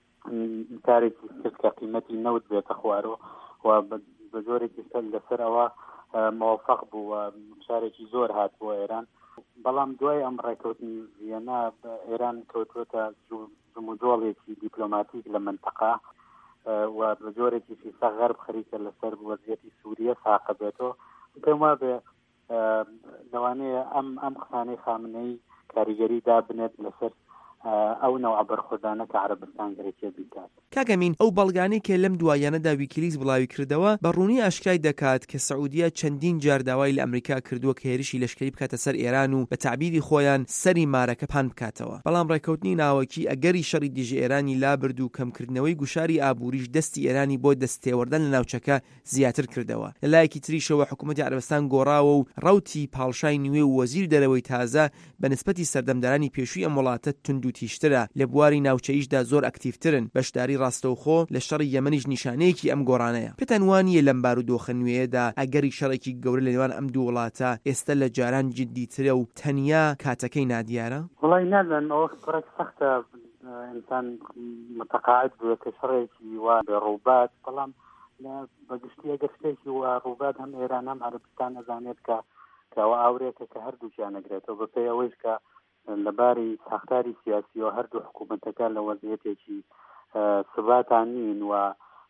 کارێکی کرد کە قیمەتی نەوت بێتە خوارەوە و بە جۆرێکی لەسەر ئەوە موفق بوو و فشارێکی زۆر هات بۆ ئێران بەڵام دوای ئەم ڕێکەوتنی ڤیەنا ئێران کەوتوۆتە جموجۆڵێکی دیپلۆماتیک لە منتەقا و بە جۆرێکی فیسا غەرب خەریکە لەسەر وەزعیەتی سووریە ساقە بێتەوە پێم وابێ لەوانەیە ئەم ئەم قسانەی خامنەی کاریگەری دابنێت لەسەر ئەو نەوع بەرخۆدانە کە عەرەبستان گەرەکێ بیکات. کاگەمین ئەو بەڵگانەی کە لەم دوایانەدا ویکیلیکس بڵاوی کردەوە بە ڕوونی ئاشکای دەکات کە سعودیە چەندین جار داوای لە ئەمریکا کردووە کە هێرشی لەشکری بکاتە سەر ئێران و بە تعبیری خۆیان سەری مارەکە پان بکاتەوە. بەڵام ڕێکەوتنی ناوەکی ئەگەری شەڕی دژی ئێرانی لابرد و کەمکردنەوەی گوشاری ئابووریش دەستی ئێرانی بۆ دەستێوەردن لە ناوچەکە زیاتر کردەوە. لەلایەکی تریشەوە حکوومەتی عەرەبستان گۆڕاوە و ڕەوتی پاڵشای نوێ و وەزیر دەرەوەی تازە بە نسبەتی سەردەمدارانی پێشووی ئەم وڵاتە تند و تیشترە، لە بواری ناوچەیشدا زۆر ئەکتیڤترن. بەشداری ڕاستەوخۆ لە شەڕی یەمەنیش نیشانەیەکی ئەم گۆڕانەیە. پێتان وانییە لەم بارودۆخە نوێیەدا ئەگەری شەڕێکی گەورە لە نێوان ئەم دوو وڵاتە ئێستا لە جاران جددیترە و تەنیا کاتەکەی نادیارە؟ وڵای نازان ئەوە پڕێک سەختە ئینسان متقاعد بووە کە شەڕێکی وا بێڕووبات، بەڵام بەگشتی ئەگەر شتێکی وا ڕووبات هەم ئێران هەم عەرەبستان ئەزانێت کە کەەوە ئاورێکە کە هەردووچیان ئەگرێتەوە بەپێی ئەوەیش کە لەباری ساختاری سیاسی و هەردوو حکوومەتەکە لە وەزعیەتێکی سباتان نین و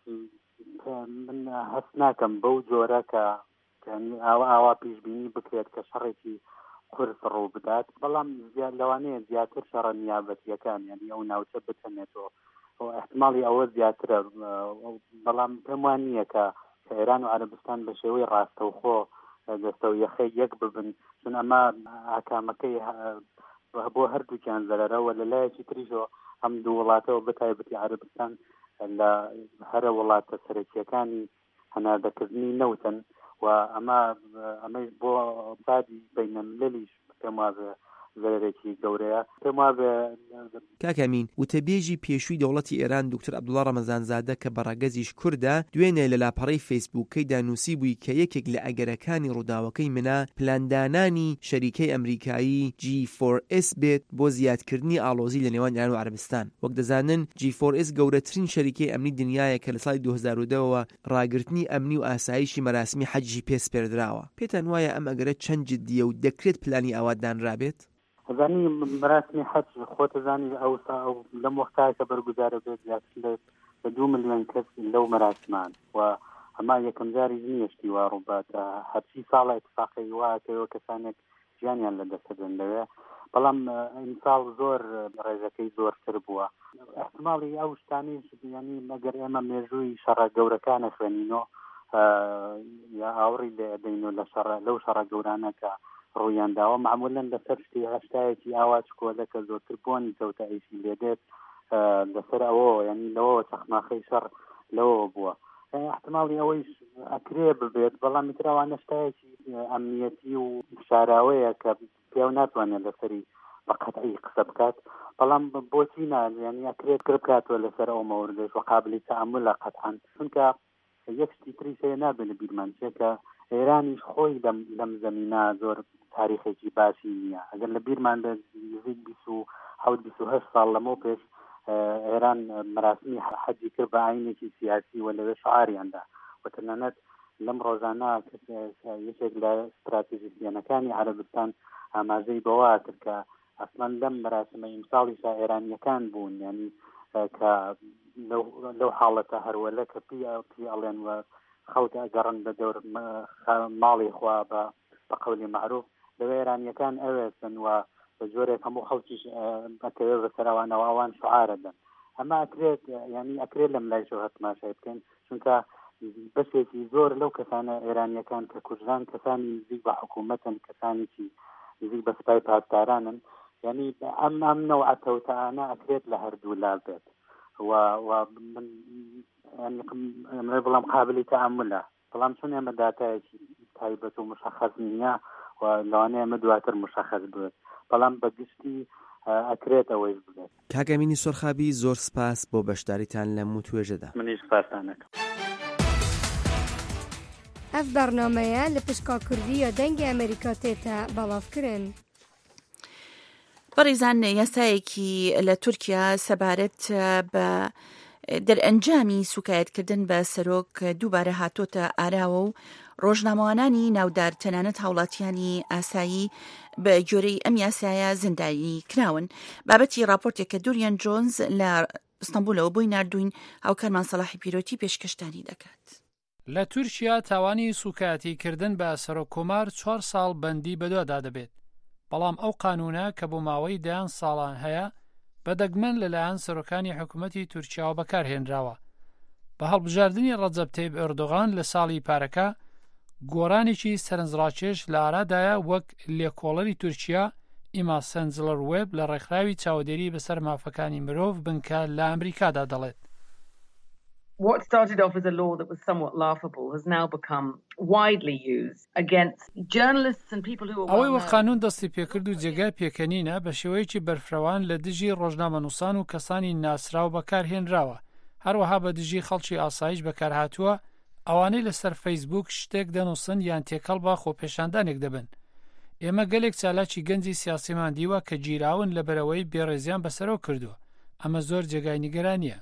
من هەست ناکەم بەو جۆرە کە ئاوا پێشبینی بکرێت کە شەڕێکی قورس ڕوو بدات، بەڵام لەوانەیە زیاتر شەڕە نیابەتیەکان یعنی ئەو ناوچە بتەنێتەوە احتمالی ئەوە زیاترە، بەڵام پێم وان نییە کە ئێران و عەرەبستان بە شێوەی ڕاستەوخۆ دەستە و یەخەی یەک ببن، چون ئەمە ئاکامەکەی بۆ هەردووکیان زەرەرەوە. لەلایەکی تریشەوە ئەم دوو وڵاتەوە بەتایبەتی عەرەبستان لە هەرە وڵاتە سەرەکیەکانی هەناردەکردنی نەوتن و ئەمە ئەمەش بۆ بادی بینەملەلیش پێم وابێ زەرێکی گەورەیە. پێم وابێ کاکەمین وتەبێژی پێشووی دەوڵەتی ئێران دوکتەر عەبدوڵڵا ڕەمەزانزادە کە بەڕەگەزیش کووردە دوێنێ لە لاپەڕەی فەیسبووکەیدا نووسی بووی کە یەکێک لە ئەگەرەکانی ڕووداوەکەی منە پلاندانانی شەریکەی ئەمریکایی جی فۆر ئێس بێت بۆ زیادکردنی ئاڵۆزی لە نێوان ئێران و عەرەبستان. وەک دەزانن جی فۆر ئێس گەورەترین شەریکەی ئەمنی دنیایە کە لە ساڵی دوو هەزار و دەوە ڕاگررتنی ئەمنی و ئاسایشی مەراسمی حەجی پێسپێردراوە. پێتان وایە ئەم ئەگەرە چەند جددیە و دەکرێت پلانی ئاوادان رابێت؟ زانی مەراسمی حەج خۆتە زانی ئەوسا لەم وەختایە کە بەرگوزارە بێت زیاتر لە دوو ملیۆن کەس لەو مەراسمان و ئەما یەکەم جاری نیشتی وا ڕووباتە هەرچی ساڵە اتفاقی وایەوە کەسانێک ژیانیان لە دەستەدەن لەوێ، بەڵام ئیمساڵ زۆر ڕێژەکەی زۆرتر بووە. احتمالی ئەو شتانی ینی مەگەر ئێمە مێژووی شەڕە گەورەکانە خوێنینەوە یا ئاوڕی لێ دەینەوە لە شەڕە لەو شەڕە گەورانە کە ڕوویانداوە معمولاً لەسەر شتی هەشتایەکی ئاواز کۆلەکە زۆرتر بوونی کەوتە ئەیشی لێدێت لەسەر ئەوە ینی لەوە چەخماخەی شەڕ لەوە بووە. احتمالی ئەوەیش ئەکرێ ببێت، بەڵام میتراوانە شتایەکی ئەمنیەتی و شاراوەیە کە پیاو ناتوانێت لەسەری بەقەتعی قسە بکات، بەڵام بۆچی نان ینی ئەکرێت کرد بکاتوە لەسەر ئەو مەوردش و قابلی تەعاملە قەتعاً، چونکە یەک شتی تریشەیە نابێت لە بیرمان چێکە ئێرانیش خۆی لەم زەمینە زۆر تاریخێکی باشی نییە. ئەگەر لە بیرمان نزیک بیست و حەوت بیست و هەشت ساڵ لەمەوە پێش ئێران مەراسمی حەجی کرد بە ئاینێکی سیاسی و لەوێ شعاریاندا و تەنانەت لەم ڕۆژانە یەکێک لە استراتیژیەنەکانی عەرەبستان ئاماژەی بەوە کرد کە ئەسمان لەم مەراسمە ئیمساڵیشا ئێرانیەکان بوون، یعنی کە لەو حاڵەتە هەروەلە کە پی پی ئەڵێن و خەوتە ئەگەڕن بە دەور ماڵی خوا بە بە قەولی معروف لەوێ ئێرانیەکان ئەوێسن و بە جۆرێک هەموو خەڵکیش ئەکەوێت بەسەراوانەوە ئەوان شعارەدەن. ئەمە ئەکرێت ینی ئەکرێت لەم لایشەوە هەتماشای بکەین، چونکە بەشێکی زۆر لەو کەسانە ئێرانیەکان کە کوردان کەسانی نزیک بە حکوومەتن، کەسانێکی نزیک بە سپای پاسدارانن، ینی ئەم ئەم نەوعە تەوتەانە ئەکرێت لە هەردوو لا بێت و من بەڵام قابلی تەعاملە، بەڵام چون ئێمە داتایەکی تایبەت و مشخص نییە و لەوانەیە ئەمە دواتر مشخص بێت، بەڵام بەگشتی ئەکرێت ئەوەی بێت. کاگەمینی سۆرخابی زۆر سپاس بۆ بەشداریتان لەم و توێژەدا. منیش سپاسانەکەم. ئەف بەرنامەیە لە پشکا کوردی یا دەنگی ئەمریکا تێتە بەڵاوکردن. بەڕێزان یاسایەکی لە تورکیا سەبارەت بە دەرئەنجامی سوکایەتکردن بە سەرۆک دووبارە هاتۆتە ئاراوە و ڕۆژنامەوانانی ناودار تەنانەت هاوڵاتیانی ئاسایی بە جۆرەی ئەم یاسایە زیندانی کراون. بابەتی راپۆرتێکە دوریان جۆنز لە ئستەمبولەوە بۆی نردوین هاوکارمان سەلاحی پیرۆتی پێشکەشتانی دەکات. لە تورکیا تاوانی سوکایەتیکردن بە سەرۆککۆمار چوار ساڵ بەندی بەدوادا دەبێت، بەڵام ئەو قانونە کە بۆ ماوەی دەیان ساڵان هەیە بەدەگمەن لەلایەن سەرۆکانی حکوومەتی تورکیاوە بەکارهێنراوە. بە هەڵبژاردننی ڕەجەب تەیب ئەردۆغان لە ساڵی پارەکە گۆڕانێکی سەرنجڕاکێش لە ئارادایە وەک لێکۆڵەری تورکیا ئیما سەنجلەر وێب لە ڕێکخراوی چاودێری بەسەر مافەکانی مرۆڤ بنکە لە ئەمریکادا دەڵێت. What started off as a law that was somewhat laughable has now become widely used against journalists and people who are ئەوەی وە قانون دەستی پێکرد و جێگای پێکەنینە بە شێوەیەکی بەرفرەوان لە دژی ڕۆژنامەنووسان و کەسانی ناسراو بەکارهێنراوە، هەروەها بە دژی خەڵکی ئاسایش بەکارهاتووە ئەوانەی لەسەر فەیسبوک شتێک دەنووسن یان تێکەڵ بە خۆپێشاندانێک دەبن. ئێمە گەلێک چالاکی گەنجی سیاسیمان دیوە کە گیراون لە بەرەوەی بێڕێزیان بەسەرەوە کردووە. ئەمە زۆر جێگای نیگەرانیە.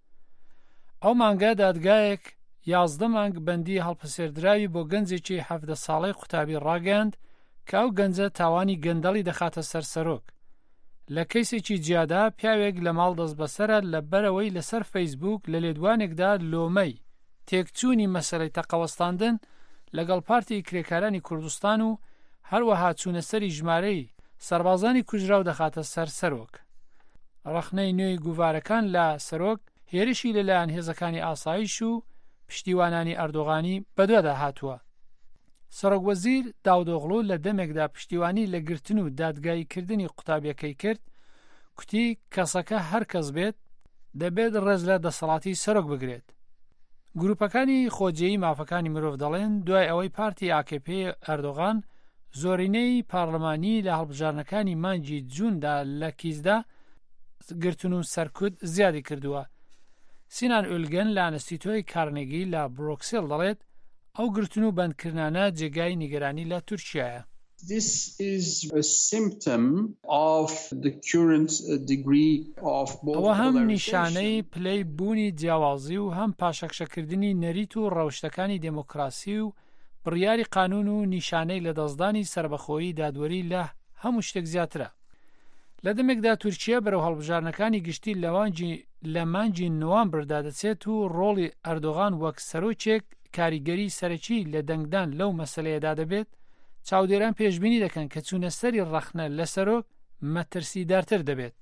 ئەو مانگە دادگایەک یازدە مانگ بەندی هەڵپسێردراوی بۆ گەنجێکی حەفدە ساڵەی قوتابی ڕاگەاند کە ئەو گەنجە تاوانی گەندەڵی دەخاتە سەر سەرۆک. لە کەیسێکی جیادا پیاوێک لە ماڵ دەست بەسەرە لە بەرەوەی لەسەر فەیسبوک لە لێدوانێکدا لۆمەی تێکچوونی مەسەلەی تەقەوەستاندن لەگەڵ پارتی کرێکارانی کوردستان و هەروەها چوونەسەری ژمارەی سەربازانی کوژراو دەخاتە سەر سەرۆک. ڕەخنەی نوێی گوڤارەکان لە سەرۆک هێرشی لەلایەن هێزەکانی ئاسایش و پشتیوانانی ئەردۆغانی بەدوێدا هاتووە. سەرۆکوەزیر داودۆغڵو لە دەمێکدا پشتیوانی لە گرتن و دادگاییکردنی قوتابیەکەی کرد، کوتی کەسەکە هەر کەس بێت دەبێت ڕێز لە دەسەڵاتی سەرۆک بگرێت. گروپەکانی خۆجێی مافەکانی مرۆڤ دەڵێن دوای ئەوەی پارتی ئا کێ پێ ئەردۆغان زۆرینەی پارلەمانی لە هەڵبژارنەکانی مانگی جووندا لە کیسدا گرتن و سەرکوت زیادی کردووە. سینان ئولگەن لە ئەنستیتۆی کارنێگی لە بڕۆکسێل دەڵێت ئەو گرتن و بەندکردانە جێگای نیگەرانی لە تورکیایە. This is a symptom of the current degree of both ئەوە هەم نیشانەی پلەی بوونی جیاوازی و هەم پاشەکشەکردنی نەریت و ڕەوشتەکانی دموکراسی و بڕیاری قانون و نیشانەی لە دەستدانی سربەخۆیی دادوەری لە هەموو شتێک زیاترە. لە دەمێکدا تورکیا بەرەو هەڵبژارنەکانی گشتی لەوانجی لە مانجی نوامبر دادەچێت و ڕۆڵی ئەردۆغان وەک سەرۆکێک کاریگەری سەرەکی لە دەنگدان لەو مەسەلەیەدا دەبێت. چاودێران پێشبینی دەکەن کە چوونەسەری ڕەخنە لە سەرۆک مەترسیدارتر دەبێت.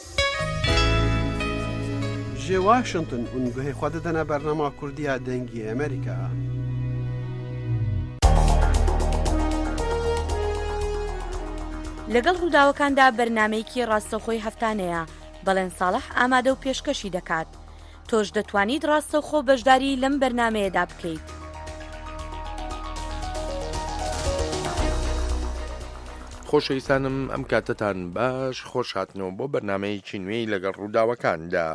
ژێ واشنگتن ئونگوهەی خوا دەدەنە بەرنامە کوردیە دەنگی ئەمریکا. لەگەڵ ڕووداوەکاندا بەرنامەیەکی ڕاستەوخۆی هەفتانەیە بەڵێن ساڵح ئامادە و پێشکەشی دەکات. تۆش دەتوانیت ڕاستەوخۆ بەشداری لەم بەرنامەیەدا بکەیت. خۆشەویستانم ئەم کاتتان باش خۆش هاتنەوە بۆ بەرنامەیەکی نوێی لەگەڵ ڕووداوەکاندا.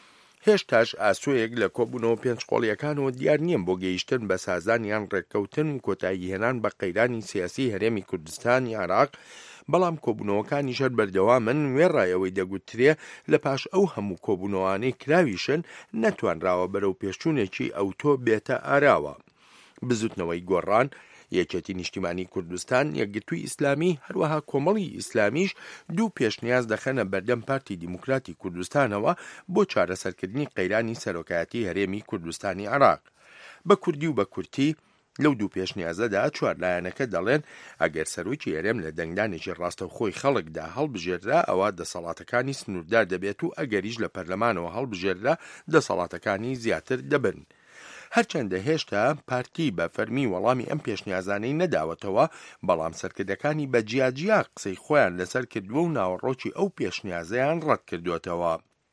هێشتاش ئاسوەیەک لە کۆبوونەوە پێنج قۆڵیەکانەوە دیار نییە بۆ گەیشتن بە سازانیان ڕێککەوتن و کۆتایی هێنان بە قەیرانی سیاسی هەرێمی کوردستانی عێراق، بەڵام کۆبوونەوەکانی شەر بەردەوامن وێڕایەوەی دەگوترێ لە پاش ئەو هەموو کۆبوونەوانەی کراویشن نەتوانراوە بەرەو پێشچوونێکی ئەوتۆ بێتە ئاراوە. بزوتنەوەی گۆڕان، یەکێتی نیشتیمانی کوردستان، یەکگرتووی ئیسلامی، هەروەها کۆمەڵی ئیسلامیش دوو پێشنیاز دەخەنە بەردەم پارتی دیموکراتی کوردستانەوە بۆ چارەسەرکردنی قەیرانی سەرۆکایەتی هەرێمی کوردستانی عێراق. بە کوردی و بە کورتی لەو دوو پێشنیازەدا چوارلایەنەکە دەڵێن ئەگەر سەرۆکی هەرێم لە دەنگدانێکی ڕاستەوخۆی خەڵکدا هەڵبژێررا ئەوە دەسەڵاتەکانی سنووردار دەبێت و ئەگەریش لە پەرلەمانەوە هەڵبژێررا دەسەڵاتەکانی زیاتر دەبن. هەرچەندە هێشتا پارتی بە فەرمی وەڵامی ئەم پێشنیازانەی نەداوەتەوە، بەڵام سەرکردەکانی بە جیاجیا قسەی خۆیان لەسەر کردووە و ناوەڕۆکی ئەو پێشنیازەیان ڕەت کردوێتەوە.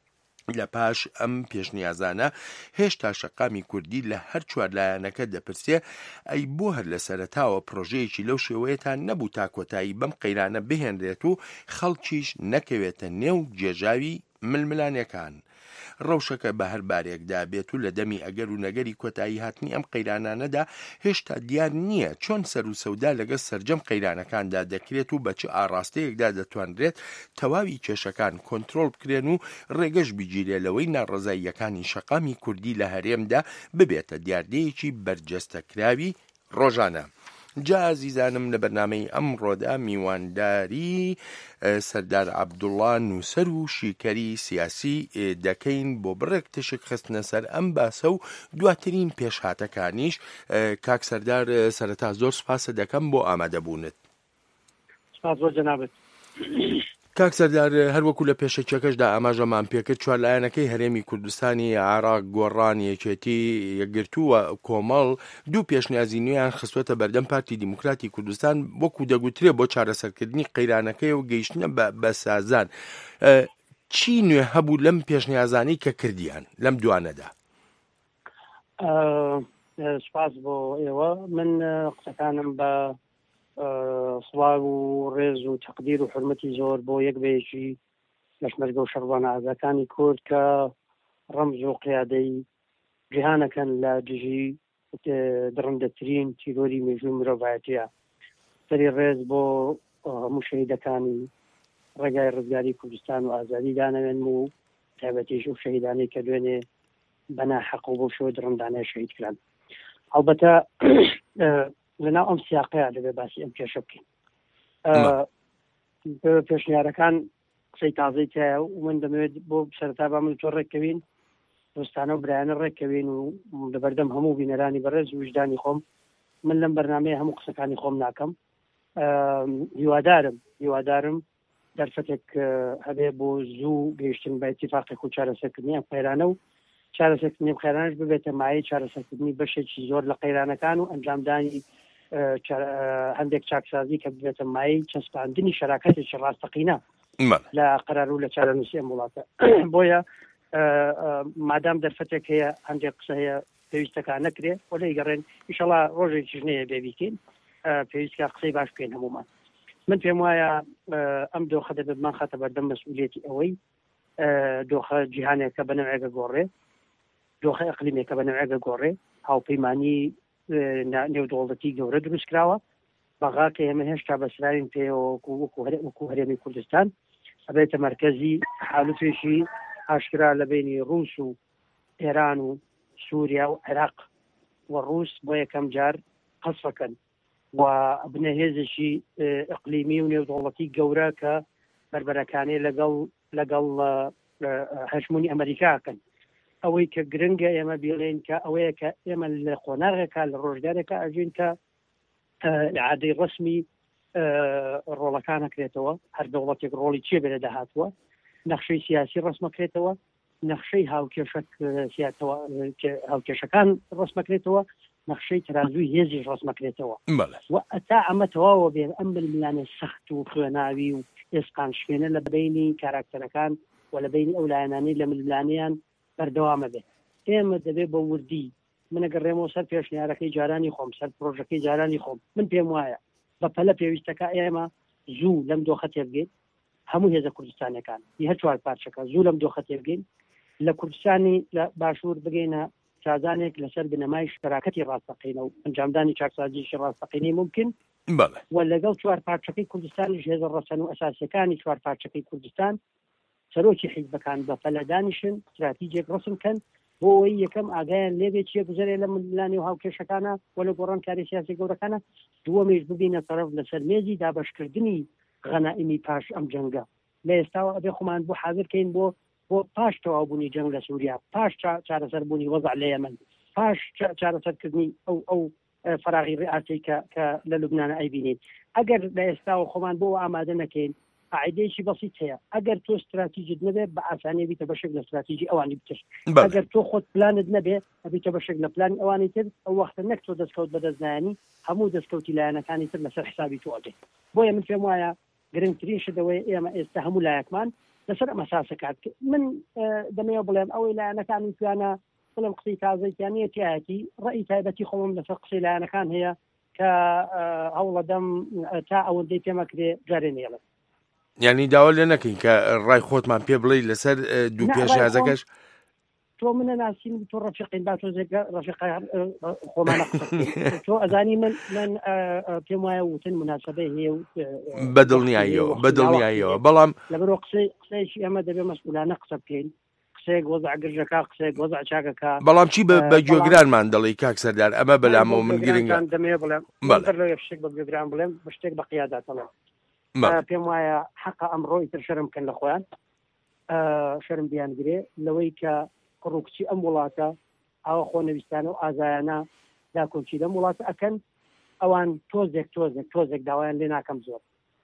لە پاش ئەم پێشنیازانە هێشتا شەقامی کوردی لە هەر چوارلایەنەکە دەپرسێ ئەی بۆ هەر لە سەرەتاوە پرۆژەیەکی لەو شێوەیەتان نەبوو تا کۆتایی بەم قەیرانە بهێنرێت و خەڵکیش نەکەوێتە نێو جێژاوی ململانەکان. ڕەوشەکە بە هەربارێکدا بێت و لە دەمی ئەگەر و نەگەری کۆتایی هاتنی ئەم قەیرانانەدا هێشتا دیار نییە چۆن سەر و سەودا لەگەڵ سەرجەم قەیرانەکاندا دەکرێت و بە چ ئاڕاستەیەکدا دەتوانرێت تەواوی کێشەکان کۆنترۆل بکرێن و ڕێگەش بگیرێ لەوەی ناڕەزاییەکانی شەقامی کوردی لە هەرێمدا ببێتە دیاردەیەکی بەرجەستەکراوی ڕۆژانە. جا عزیزانم لە بەرنامەی ئەمڕۆدا میوانداری سەردار عەبدوڵڵا نووسەر و شیکەری سیاسی دەکەین بۆ بڕێک تشک خستنە سەر ئەم باسە و دواترین پێشهاتەکانیش. کاک سەردار سەرەتا زۆر سوپاسە دەکەم بۆ ئامادەبوونت. سپاس بۆ جەنابەت. کاک سەردار هەروەکو لە پێشەکیەکەشدا ئاماژەمان پێکرد چوار لایەنەکەی هەرێمی کوردستانی عێراق گۆڕان یەکێتی یەکگرتووە کۆمەڵ دوو پێشنیازی نوێیان خستوەتە بەردەم پارتی دیموکراتی کوردستان وەکو دەگوترێ بۆ چارەسەرکردنی قەیرانەکەی و گەیشتنە بە سازان. چی نوێ هەبوو لەم پێشنیازانی کە کردیان لەم دوانەدا؟ سپاس بۆ ئێوە. من قسەکانم بە سڵاو و ڕێز و تەقدیر و حرمەتی زۆر بۆ یەک بەیەکی پێشمەرگە و شەڕبانە ئازاکانی کورد کە ڕەمز و قیادەی جیهانەکەن لە دژی درڕندەترین تیرۆری مێژووی مرۆڤایەتیە. سەری ڕێز بۆ هەموو شەهیدەکانی ڕێگای ڕزگاری کوردستان و ئازادی دانەوێن و تایبەتیش و شەهیدانەی کە دوێنێ بەناحەق و بۆ شۆ درڕندانەیە شەهید کران. ئەلبەتە لەناو ئەم سیاقەیە دەبێ باسی ئەم کێشە بکەین. پێشنیارەکان قسەی تازەی تایە و من دەمەوێت بۆ سەرەتا با من تۆ ڕێککەوین دۆستانە و برایانە ڕێککەوین و لەبەردەم هەموو بینەرانی بەڕێز و وجدانی خۆم من لەم بەرنامەیە هەموو قسەکانی خۆم ناکەم. هیوادارم هیوادارم دەرفەتێک هەبێ بۆ زوو گەیشتن بە ئیتیفاقێک و چارەسەرکردنی ئەم قەیرانە و چارەسەرکردنی ئەم قەیرانەش ببێتە مایەی چارەسەرکردنی بەشێکی زۆر لە قەیرانەکان و ئەنجامدانی هەندێک چاکسازی کە ببێتە مایەی چەسپاندنی شەراکەتێکی ڕاستەقینە لە قەرار و لە چارەنووسی ئەم وڵاتە. بۆیە مادام دەرفەتێک هەیە هەندێک قسە هەیە پێویستەکان نەکرێ وە لە ئیگەڕێن ئینشەڵا ڕۆژێکی ژنەیە بێ بیکەین پێویستکە قسەی باش بکەین هەمومان. من پێم وایە ئەم دۆخە دەبێت مان خاتە بەردەم مەسئولیەتی ئەوەی دۆخە جیهانێکە بە نەوێگە گۆڕێ دۆخە ئەقلیمێکە بە نەوێگە گۆڕێ هاوپەیمانی نێودوڵەتی گەورە دروست کراوە بەغا کە ئێمە هێشتا بەسراین پێوە وەکو هەرێمی کوردستان ئەبێتە مەرکەزی حالوفێشی ئاشکرا لە بینی ڕووس و ئێران و سووریا و عێراق و ڕووس بۆ یەکەم جار قەسفەکەن و بنە هێزشی ئەقلیمی و نێودوڵەتی گەورە کە بربەرەکانەی لەگەڵ لەگەڵ هەژمونی ئەمریکاکەن. ئەوەی کە گرنگە ئێمە بیڵێن کە ئەوەیە کە ئێمە لە خۆناغێکا لە ڕۆژگارێکە ئەژین کە عادەی ڕسمی ڕۆڵەکان نەکرێتەوە هەر دەوڵەتێک ڕۆڵی چێ بێ لە داهاتوە نەخشەی سیاسی ڕسمەکرێتەوە نەخشەی هاوکێشەکان ڕسمەکرێتەوە نەخشەی ترازوی هێزیش ڕسمەکرێتەوە و ئەتا ئەمە تەواوە بێ ئەم ململانێ سەخت و خوێناوی و ئێسقان شوێنە لە بینی کاراکتەرەکان و لە بینی ئەو لایەنانەی لە ململانیان بەردەوامە بێت. ئێمە دەبێت بە وردی منەگەڕێمەوە سەر پێشنیارەکەی جارانی خۆم سەر پرۆژەکەی جارانی خۆم من پێم وایە بە پەلە پێویستەکە ئێمە زوو لەم دۆخە تێبگەین هەموو هێزە کوردستانەکان هەر چوار پارچەکە زوو لەم دۆخە تێبگەین لە کوردستانی لە باشوور بگەینە سازانێک لەسەر بنەمای شتراکەتی ڕاستەقینە و ئەنجامدانی چاکسازیشی ڕاستەقینەی ممکن و لەگەڵ چوار پارچەکەی کوردستانی هێزە ڕەسەن و ئەساسیەکانی چوار پارچەکەی کوردستان سەرۆکی حیزبەکان بە پەلەدانیشن استراتیجێک ڕسمکەن بۆ ئەوەی یەکەم ئاگایان لێبێت چیە گوزەرێ لە ململانی و هاوکێشەکانە و لە گۆڕانکاری سیاسی گەورەکانە دووەمیش ببینە تەرەف لەسەر مێزی دابەشکردنی غەنائیمی پاش ئەم جەنگە لە ئێستاوە ئەبێ خۆمان بۆ حاضرکەین بۆ بۆ پاش تەواوبوونی جەنگ لە سووریا پاش چارەسەربوونی وەزع لە یەمەن پاش چارەسەرکردنی ئەو ئەو فراغی ڕئاسی کە لە لوبنانە ئەیبینین ئەگەر لە ئێستاوە خۆمان بۆ ئامادە نەکەین قاعدەیەکی بەسیط هەیە ئەگەر تۆ استراتیجیت نەبێت بە ئاسانی بیتە بەشێک لە استراتیجی ئەوانی بتر ئەگەر تۆ خۆت پلانت نەبێت ئەبیتە بەشێک لە پلانی ئەوانی تر ئەو وەختە نەک تۆ دەستکەوت بەدەستنایانی هەموو دەستکەوتی لایەنەکانی تر لەسەر حسابی تۆ ئەدەیت. بۆیە من پێم وایە گرنگترین شتەوەی ئێمە ئێستا هەموو لایەکمان لەسەر ئەمە ئەساسەکات من دەمەوێت بڵێم ئەوەی لایەنەکانی توانە بڵێم قسەی تازەیانیە تایەتی ڕێی تایبەتی خۆم لەسەر قسەی لایەنەکان هەیە کە هەوڵە دەم تا ئەوەندەی پێمەکرێ جارێنێڵێت. یعنی داوا لێ نەکەین کە ڕای خۆتمان پێ بڵێ لەسەر دوو پێشازەکەش تۆ منە ناسیم تۆ ڕەفیقین با تۆ ڕەفیق خۆمانە تۆ ئەزانی من من پێم وایە وتن مناسبەی هەیە و بەدڵنیاییەوە بەدڵنیاییەوە بەڵام لەبەرەوە قسەی قسەیەکی ئەمە دەبێ مەسئولانە قسە بکەین قسەیەک وەزع گرژەکە قسەیەک وەزع چاکەکە بەڵام چی بە گوێگرانمان دەڵێ کاک سەردار ئەمە بەلامەوە من گرنگە دەمەوێت بڵێم لەوێ شتێک بە گوێگران بڵێم بە شتێک بە قیاداتەڵێم پێم وایە حەقە ئەمڕۆ ئیتر شەرم بکەن لە خۆیان شەرم بیانگرێ لەوەی کە ڕووکچی ئەم وڵاتە ئەوە خۆنەویستانە و ئازایانە داکۆچی لەم وڵاتە ئەکەن ئەوان تۆزێک تۆزێک تۆزێک داوایان لێ ناکەم زۆر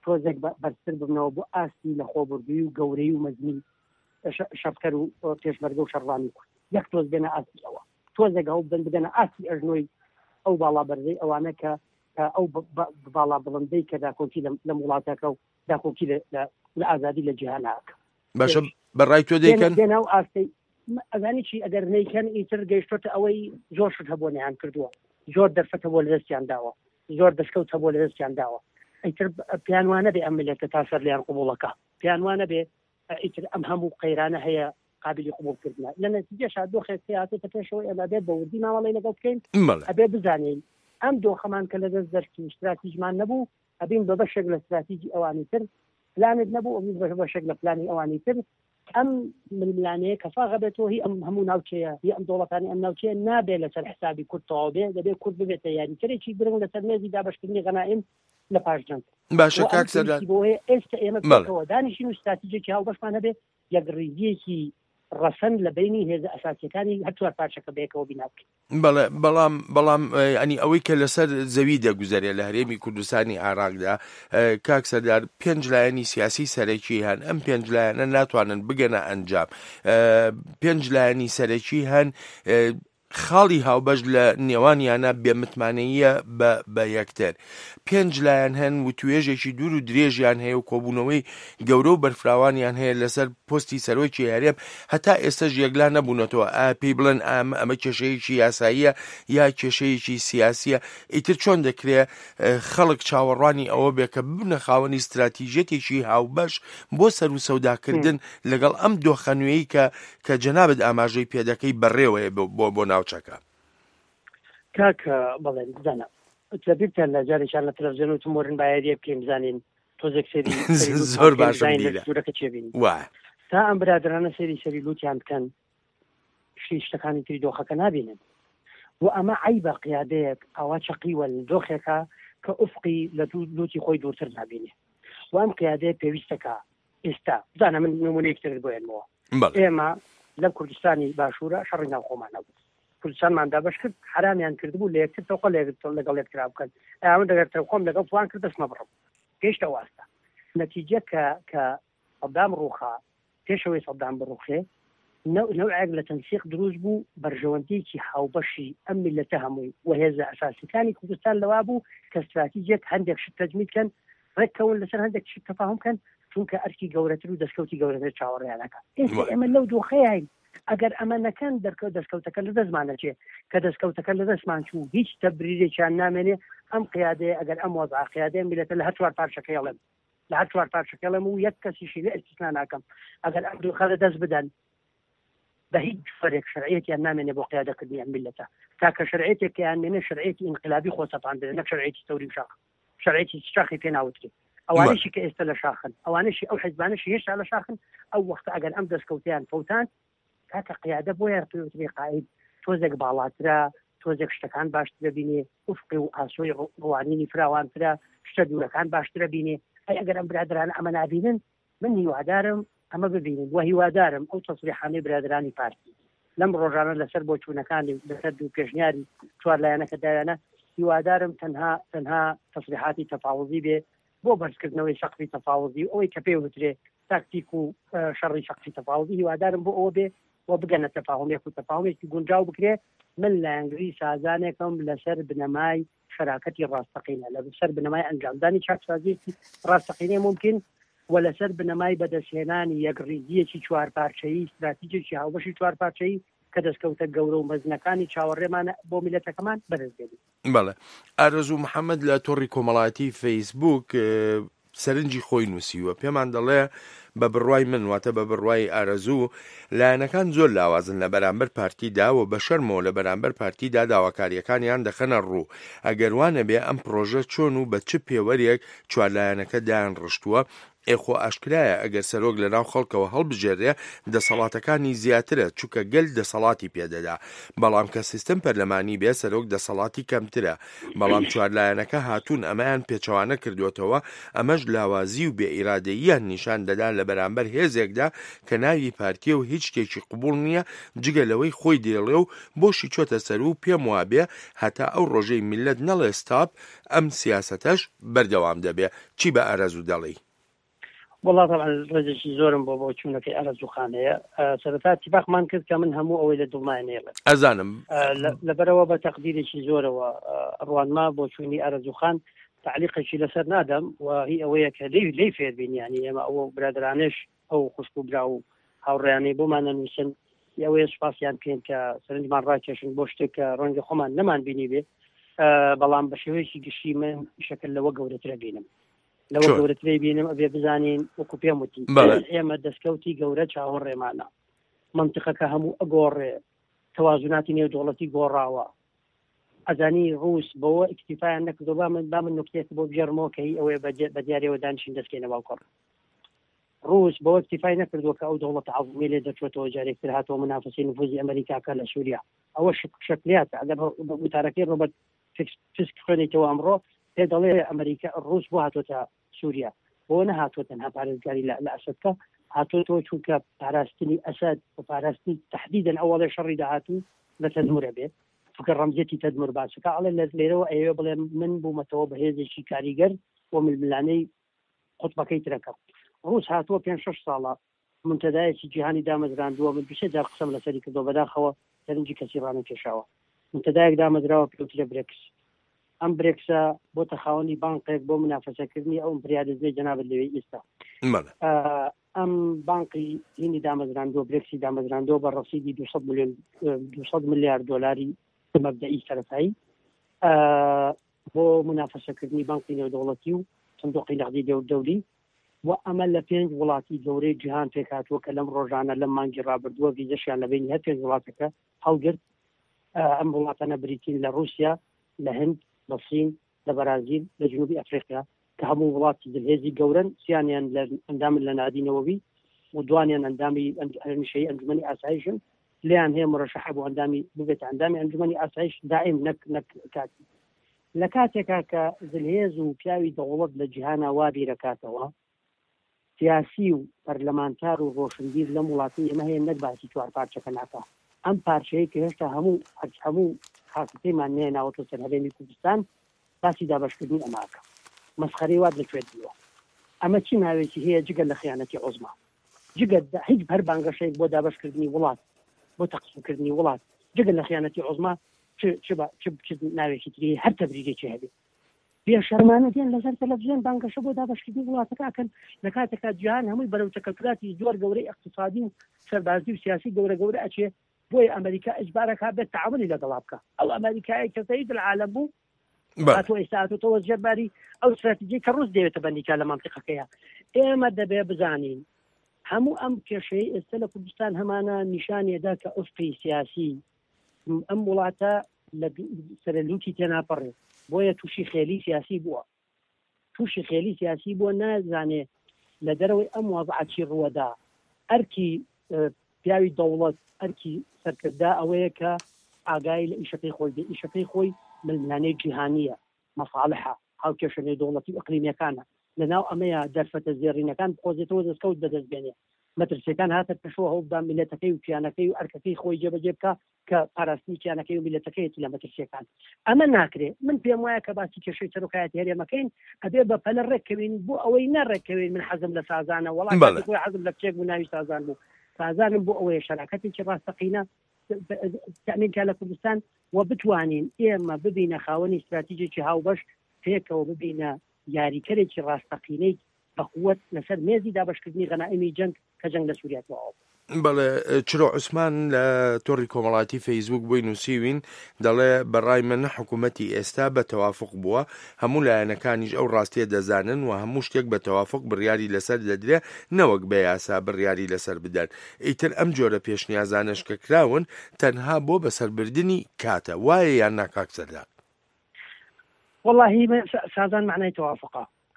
تۆزێک بەرزتر ببنەوە بۆ ئاستی لە خۆبردووی و گەورەی و مەزنی شەفکەر و پێشمەرگە و شەڕوانی کورد یەک تۆز بێنە ئاستیەوە تۆزێک ئەو بن بدەنە ئاستی ئەژنۆی ئەو باڵا بەرزەی ئەوانە کە ئەو باڵا بڵندەی کە داکۆکی لە وڵاتەکە و داکۆکی لە ئازادی لە جیهاناکە باشە بەڕای تۆ دەیکەن دێناو ئاستی ئەزانی چی ئەگەر نەیکەن ئیتر گەیشتۆتە ئەوەی زۆر شت هەبوو نەیان کردووە زۆر دەرفەتە بۆ لە دەستیان داوە زۆر دەستکەوتە بۆ لە دەستیان داوە ئیتر پیانوانە بێ ئەم ملەتە تا سەر لیان قبوڵەکە پیانوانە بێ ئیتر ئەم هەموو قەیرانە هەیە قابلی قبولکردنە لە نەتیجەشا دۆخێک هاتێتە پێشەوەی ئەمە بێت بە وردی ماوەڵی لەگەڵ بکەین ئەبێ بزانین ئەم دۆخەمان کە لە دەست دەرکی استراتیژمان نەبوو ئەبین بە بەشێک لە استراتیژی ئەوانی تر پلانت نەبوو ئەبین بە بەشێک لە پلانی ئەوانی تر ئەم ململانەیە کە فاغە بێتەوە هی ئەم هەموو ناوچەیە هی ئەم دۆڵەتانی ئەم ناوچەیە نابێت لەسەر حسابی کورد تەواو بێ دەبێت کورد ببێتە یاریکەرێکی گرنگ لەسەر مێزی دابەشکردنی غەنائیم لە پاشجەنگ باشە کاک سەردار ئێستا ئێمە بێتەوە دانیشین و استراتیژێکی هاوبەشمان هەبێ یەک ڕێزیەکی ڕەسەن لە بینی هێزە ئەساسیەکانی هەر چوار پارچەکە بێکەوە بیناکەین بەڵێ بەڵام بەڵام ئەنی ئەوەی کە لەسەر زەوی دەگوزارێت لە هەرێمی کوردستانی عێراقدا کاک سەردار پێنج لایەنی سیاسی سەرەکی هەن ئەم پێنج لایەنە ناتوانن بگەنە ئەنجام پێنج لایەنی سەرەکی هەن خاڵی هاوبەش لە نێوانیانە بێمتمانەیە بە یەکتر پێنج لایەن هەن و توێژێکی دوور و درێژیان هەیە و کۆبوونەوەی گەورە و بەرفراوانیان هەیە لەسەر پۆستی سەرۆکی هەرێم هەتا ئێستاش یەکلا نەبوونەتەوە ئا پێی بڵێن ئەمە ئەمە کێشەیەکی یاساییە یا کێشەیەکی سیاسیە ئیتر چۆن دەکرێت خەڵک چاوەڕوانی ئەوە بێ کە ببنە خاوەنی استراتیژێتێکی هاوبەش بۆ سەر و سەوداکردن لەگەڵ ئەم دۆخەنوێی کە کە جەنابەت ئاماژەی پێدەکەی بەڕێوەیە بۆ بۆ ناوچەکە کاکە بەڵێن بزانە تەبیرتان لە جارێکیان لە تەلەڤیزیۆن وتم وەرن بایەریە بکەین بزانین تۆزێک سەری زۆر باشە سوورەکە چێبینین تا ئەم برادرانە سەری سەری لوتیان بکەن شتەکانی تری دۆخەکە نابینن و ئەمە عیبە قیادەیەک ئەوە چەقیوە دۆخێکە کە ئوفقی لە لوتی خۆی دوورتر نابینێ و ئەم قیادەیە پێویستەکە ئێستا بزانە من نمونەیەکتر بۆێنەوە ئێمە لەم کوردستانی باشوورە شەڕی ناوخۆمانە بوو کوردستانمان دابش کرد حرامیان کردبوو لە یەکتر تەوقە لەگەڵ یەکترا بکەن ئەمە دەگەر خۆم لەگەڵ توان کرد دەستمە بڕم گەیشتە واستە نەتیجە کە کە سەدام ڕووخا پێشەوەی سەدام بڕوخێ نەوعێک لە تەنسیق دروست بوو بەرژەوەندیکی هاوبەشی ئەم میلەتە هەمووی و هێزە ئەساسیەکانی کوردستان لەوا بوو کە استراتیژیەک هەندێک شت تەجمیل بکەن ڕێککەون لەسەر هەندێک شت تەفاهم بکەن چونکە ئەرکی گەورەتر و دەستکەوتی گەورەتر چاوەڕێیانەکە ئێستا ئێمە لەو دۆخەیە ئەگەر ئەمە نەکەن دەرکە دەستکەوتەکە لە دەستمانەچێ کە دەستکەوتەکە لە دەستمان چوو هیچ تەبریرێکیان نامێنێ ئەم قیادەیە ئەگەر ئەم وەزع قیادەیە میلەتە لە هەر چوار پارچەکەڵێم لە هەر چوار پارچەکەڵێم و یەک کەسیشی لە ئەستیسنا ناکەم ئەگەر ئەم دۆخە دەست بدەن بە هیچ فەرێک شەرعیەتیان نامێنێ بۆ قیادەکردنی ئەم میلەتە تاکە شەرعیەتێکیان مێنێ شەرعیەتی ئینقلابی خۆسەپان بدەن نەک شەرعیەتی تەوری و شاخ شەرعیەتی شاخی پێ ناوترێ ئەوانشی کە ئێستا لە شاخن ئەوانشی ئەو حیزبانشی هێشتا لە شاخن ئەو وەختە ئەگەر ئەم دەستکەوتیان فەوتان کاکە قیادە بۆیە پێوتری قاید تۆزێک باڵاترە تۆزێک شتەکان باشترە بینێ ئوفقی و ئاسۆی ڕوانینی فراوانترە شتە دوورەکان باشترە بینێ ئەی ئەگەر ئەم برادرانە ئەمە نابینن من هیوادارم ئەمە ببینن و هیوادارم ئەو تەسریحانەی برادرانی پارتی لەم ڕۆژانە لەسەر بۆ چوونەکانی لەسەر دوو پێشنیاری چوار لایەنەکە دایانە هیوادارم تەنها تەنها تەسریحاتی تەفاوزی بێ بۆ بەرزکردنەوەی شەقفی تەفاوزی ئەوەی کە پێ وترێ تاکتیک و شەڕی شەقفی تەفاوزی هیوادارم بۆ ئەوە بێ و بگەنە تەفاهمێک و تەفاهمێکی گونجاو بکرێ من لە ئەنگری سازانێکم لەسەر بنەمای شەراکەتی ڕاستەقینە لەسەر بنەمای ئەنجامدانی چاکسازیەکی ڕاستەقینێ ممکن و لەسەر بنەمای بەدەستهێنانی یەک ڕێزیەکی چوار پارچەیی استراتیجێکی هاوبەشی چوار پارچەیی کە دەستکەوتە گەورە و مەزنەکانی چاوەڕێمانە بۆ میلەتەکەمان بەرزبێت. بەڵێ ئارەزوو محەممەد لە تۆڕی کۆمەڵاتی فەیسبوک سەرنجی خۆی نووسیوە پێمان دەڵێ بە بڕوای من واتە بە بڕوای ئارەزوو لایەنەکان زۆر لاوازن لە بەرامبەر پارتیدا و بە شەرمەوە لە بەرامبەر پارتیدا داواکاریەکانیان دەخەنە ڕوو ئەگەر وانە بێ ئەم پرۆژە چۆن و بە چ پێوەریەک چوارلایەنەکە دایان ڕشتووە ئێخۆ ئاشکرایە ئەگەر سەرۆک لە ناو خەڵکەوە هەڵبژێڕێ دەسەڵاتەکانی زیاترە چونکە گەل دەسەڵاتی پێدەدا بەڵام کە سیستم پەرلەمانی بێ سەرۆک دەسەڵاتی کەمترە بەڵام چوارلایەنەکە هاتوون ئەمەیان پێچەوانە کردوێتەوە ئەمەش لاوازی و بێئیرادەییان نیشان دەدان لە بەرامبەر هێزێکدا کە ناوی پارتیە و هیچ شتێکی قبوڵ نییە جگە لەوەی خۆی دێڵێ و بۆشی چۆتە سەر و پێم وابێ هەتا ئەو ڕۆژەی میلەت نەڵێ ستاپ ئەم سیاسەتەش بەردەوام دەبێ چی بە ئەرەزوو دەڵێ؟ والله طبعا ڕێزێکی زۆرم بۆ بۆ چوونەکەی ئەرەزوخانەیە سەرەتا اتفاقمان کرد کە من هەموو ئەوەی لە دڵمایانێڵێت ئەزانم لەبەرەوە بە تەقدیرێکی زۆرەوە ڕوانما بۆ چوونی ئەرەزوخان تعلیقێکی لەسەر نادەم و هی ئەوەیە کە لێ لێ فێربینیانی ئێمە ئەوە برادرانش ئەو خوشک و برا و هاوڕێیانەی بۆمانە نووسن ئەوەیە سوپاسیان پێن کە سەرنجمان ڕاکێشن بۆ شتێک کە ڕەنگە خۆمان نەمان بینی بێ بەڵام بە شێوەیەکی گشتی من شەکل لەوە گەورەترە بینم لەوە گەورەترەی بینم ئەبێ بزانین وەکو پێم وتی ئێمە دەستکەوتی گەورە چاوەڕێمانە منتیقەکە هەموو ئەگۆڕێ تەوازوناتی نێودوڵەتی گۆڕاوە ئەزانی ڕووس بەوە ئیکتیفایان نەکردو با من با من نوکتێک بۆ بژێڕمەوە کە هی ئەوەیە بە دیارەوە دانیشتن دەستکەینە باوکڕ ڕووس بەوە ئیکتیفای نەکردووە کە ئەو دەوڵەتە عەزمی لێ دەچێتەوە جارێکتر هاتەوە منافەسەی نفوذی ئەمریکاکە لە سووریا ئەوە شکلیاتە ئەگەر وتارەکەی ڕۆبەرت فیسک خوێنیتەوە ئەمڕۆ پێ دەڵێ ئەمریکا ڕووس بۆ هاتوۆتە سووریا بۆ نەهاتوە تەنها پارێزگاری لە ئەسەدکە هاتوۆتەوە چونکە پاراستنی ئەسەد و پاراستنی تەحدیدەن ئەوەڵێ شەڕی داهاتوو لە تەدمورە بێت چونکە ڕەمزێتی تەدمور باسەکە ئەڵێ لە لێرەوە ئەوێ بڵێ من بوومەتەوە بە هێزێکی کاریگەر و ململانەی قوتبەکەی ترەکە ڕووس هاتووە پێنج شەش ساڵە منتەدایەکی جیهانی دامەزراندووە من بیسێ جار قسەم لەسەری کردەوە بەداخەوە سەرنجی کەسیڕانە کێشاوە منتەدایەک دامەزراوە پێوترە برێکس ئەم برێکسە بۆ تەخاوەنی بانقێک بۆ منافەسەکردنی ئەو ئیمپریالیزمەی جەنابەت لەوێ ئێستا ئەم بانقی هینی دامەزراندووە برێکسی دامەزراندووە بە ڕەسیدی دووسەد میلیۆن دووسەد ملیارد دۆلاری مەبدەئی سەرەتایی بۆ منافەسەکردنی بانقی نێودەوڵەتی و صندوقی نەقدی دەوڵەتی و ئەمە لە پێنج وڵاتی گەورەی جیهان پێک هاتووە کە لەم ڕۆژانە لەم مانگی ڕابردووە ڤیزەشیان لەبینی هەر پێنج وڵاتەکە هەڵگرت ئەم وڵاتانە بریتین لە رووسیا لە هەند لە سین لە بەرازیل لە جنوبی ئەفریقیا کە هەموو وڵاتی دلهێزی گەورن سیانیان لە ئەندامن لە نادینەوەوی و دوانیان ئەندامی هەرمیشەی ئەنجومەنی ئاسایشن لیان هەیە مرەشەح بۆ ئەندامی ببێت ئەندامی ئەنجومەنی ئاسایش دائیم نەک نەک کاتی لە کاتێکا کە دلهێز و پیاوی دەوڵەت لە جیهانە وا بیرەکاتەوە سیاسی و پەرلەمانتار و ڕۆشنبیر لەم وڵاتی ئێمە هەیە نەک باسی چوار پارچەکە ناکە ئەم پارچەیە کە هێشتا هەموو هەموو خاستەیمان نێ ناوەتە سەر هەرێمی کوردستان باسی دابەشکردنی ئەماکە مەسخەرەی وات لەکوێت دیوە ئەمە چی ناوێتی هەیە جگە لە خیانەتی عوزما جگە هیچ هەر بانگەشەیەک بۆ دابەشکردنی وڵات بۆ تەقسیمکردنی وڵات جگە لە خیانەتی عوزما چ ناوێکی تری هەر تەبریزێکی هەبێت بێ شەرمانە دێن لەسەر تەلەڤیزیۆن بانگەشە بۆ دابەشکردنی وڵاتەکەکەن لە کاتێکا جیهان هەمووی بەرەو تەکەلکلاتی زۆر گەورەی اقتصادی و سەربازی و سیاسی گەورە گەورە ئەچێ بۆی ئەمریکا ئەجبارەکە بێت تعاونی لەگەڵا بکە ئەو ئەمریکای کە سەید العالم بوو هاتووە ئێستا هاتووەتەوە جەرباری ئەو استراتیجی کە ڕووس دەوێتە بەندیکا لە مانتیقەکەیە ئێمە دەبێ بزانین هەموو ئەم کێشەی ئێستا لە کوردستان هەمانە نیشانێدا کە ئوفقی سیاسی ئەم وڵاتە لە سەرلوتی تێناپەڕێ بۆیە تووشی خێلی سیاسی بووە تووشی خێلی سیاسی بووە نازانێ لە دەرەوەی ئەم وەزعەتی ڕووەدا ئەرکی پیاوی دەوڵەت ئەرکی سەرکردا ئەوەیە کە ئاگای لە ئیشەکەی خۆی بێ ئیشەکەی خۆی ململانەی جیهانیە مەصالحە هاوکێشە نێودەوڵەتی و ئەقلیمیەکانە لەناو ئەمەیە دەرفەتە زێڕینەکان بخۆزێتەوە دەستکەوت بەدەستبێنێ مەترسیەکان هاتە پێشەوە هەوڵدا میلەتەکەی و کیانەکەی و ئەرکەکەی خۆی جێبەجێ بکە کە پاراستنی کیانەکەی و میلەتەکەیەتی لە مەترسیەکان ئەمە ناکرێت من پێم وایە کە باسی کێشەی سەرۆکایەتی هەرێمەکەین ئەبێ بە پەلە ڕێککەوین بۆ ئەوەی نەڕێککەوین من حەزم لە سازانە وەڵام خۆی حەزم لە کچێک بوو ناوی سازان بوو سازانم بۆ ئەوەیە شەراکەتێکی ڕاستەقینە تەمینکە لە کوردستان و بتوانین ئێمە ببینە خاوەنی استراتیجێکی هاوبەش پێکەوە ببینە یاریکەرێکی ڕاستەقینەی بەقووەت لەسەر مێزی دابەشکردنی غەنائیمی جەنگ کە جەنگ لە سووریا تەواو بەڵێ چرۆ عوسمان لە تۆڕی کۆمەڵاتی فەیسبوک بۆی نووسیوین دەڵێ بەڕای من حکوومەتی ئێستا بە تەوافق بووە هەموو لایەنەکانیش ئەو ڕاستیە دەزانن و هەموو شتێک بە تەوافق بڕیاری لەسەر دەدرێ نەوەک بە یاسا بڕیاری لەسەر بدەن ئیتر ئەم جۆرە پێشنیازانش کە کراون تەنها بۆ بەسەربردنی کاتە وایە یان ناکاک سەردار والله سازان معنای تەوافقە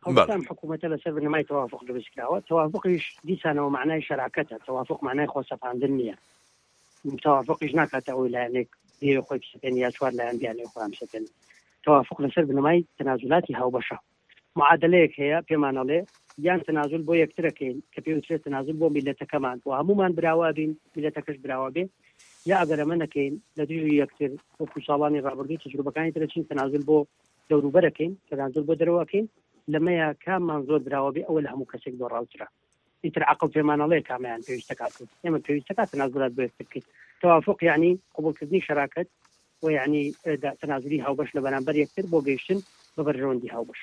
هەڵبەتان حکوومەتە لەسەر بنەمای تەوافق دروستکراوە. تەوافقیش دیسانەوە معنای شەراکەتە، تەوافق معنای خۆسەپاندن نییە. تەوافقیش ناکاتە ئەوەی لایەنێک دێوە خۆی بسەپێن یا چوار لایەن بیانێ خۆیان بسەپێن. تەوافق لەسەر بنەمای تەنازولاتی هاوبەشە. معادلەیەک هەیە پێمانەڵێ یان تەنازول بۆ یەکترەکەین کە پێوترێت تەنازول بۆ میلەتەکەمان و هەمومان براوا بین، میلەتەکەش براوا بێ، یا ئەگەر ئەمە نەکەین لە دژی یەکتر وەکو ساڵانی ڕابردوو تەجروبەکانی ترەچین تەنازول بۆ دەوروبەرەکەین، تەنازول بۆ دەرەوەکەین، لەمەیە کاممان زۆر براوە بێ ئەوە لە هەموو کەسێک دۆ ڕاوترە. ئیتر عەقڵ پێمانەڵێ کامیان پێویستە کات ئێمە پێویستە کات تەنازولات بۆ یەکتر بکەین. تەوافق یعنی قبولکردنی شەراکەت و یعنی تەنازولی هاوبەش لە بەرامبەر یەکتر بۆ گەیشتن بە بەرژەوەندی هاوبەش.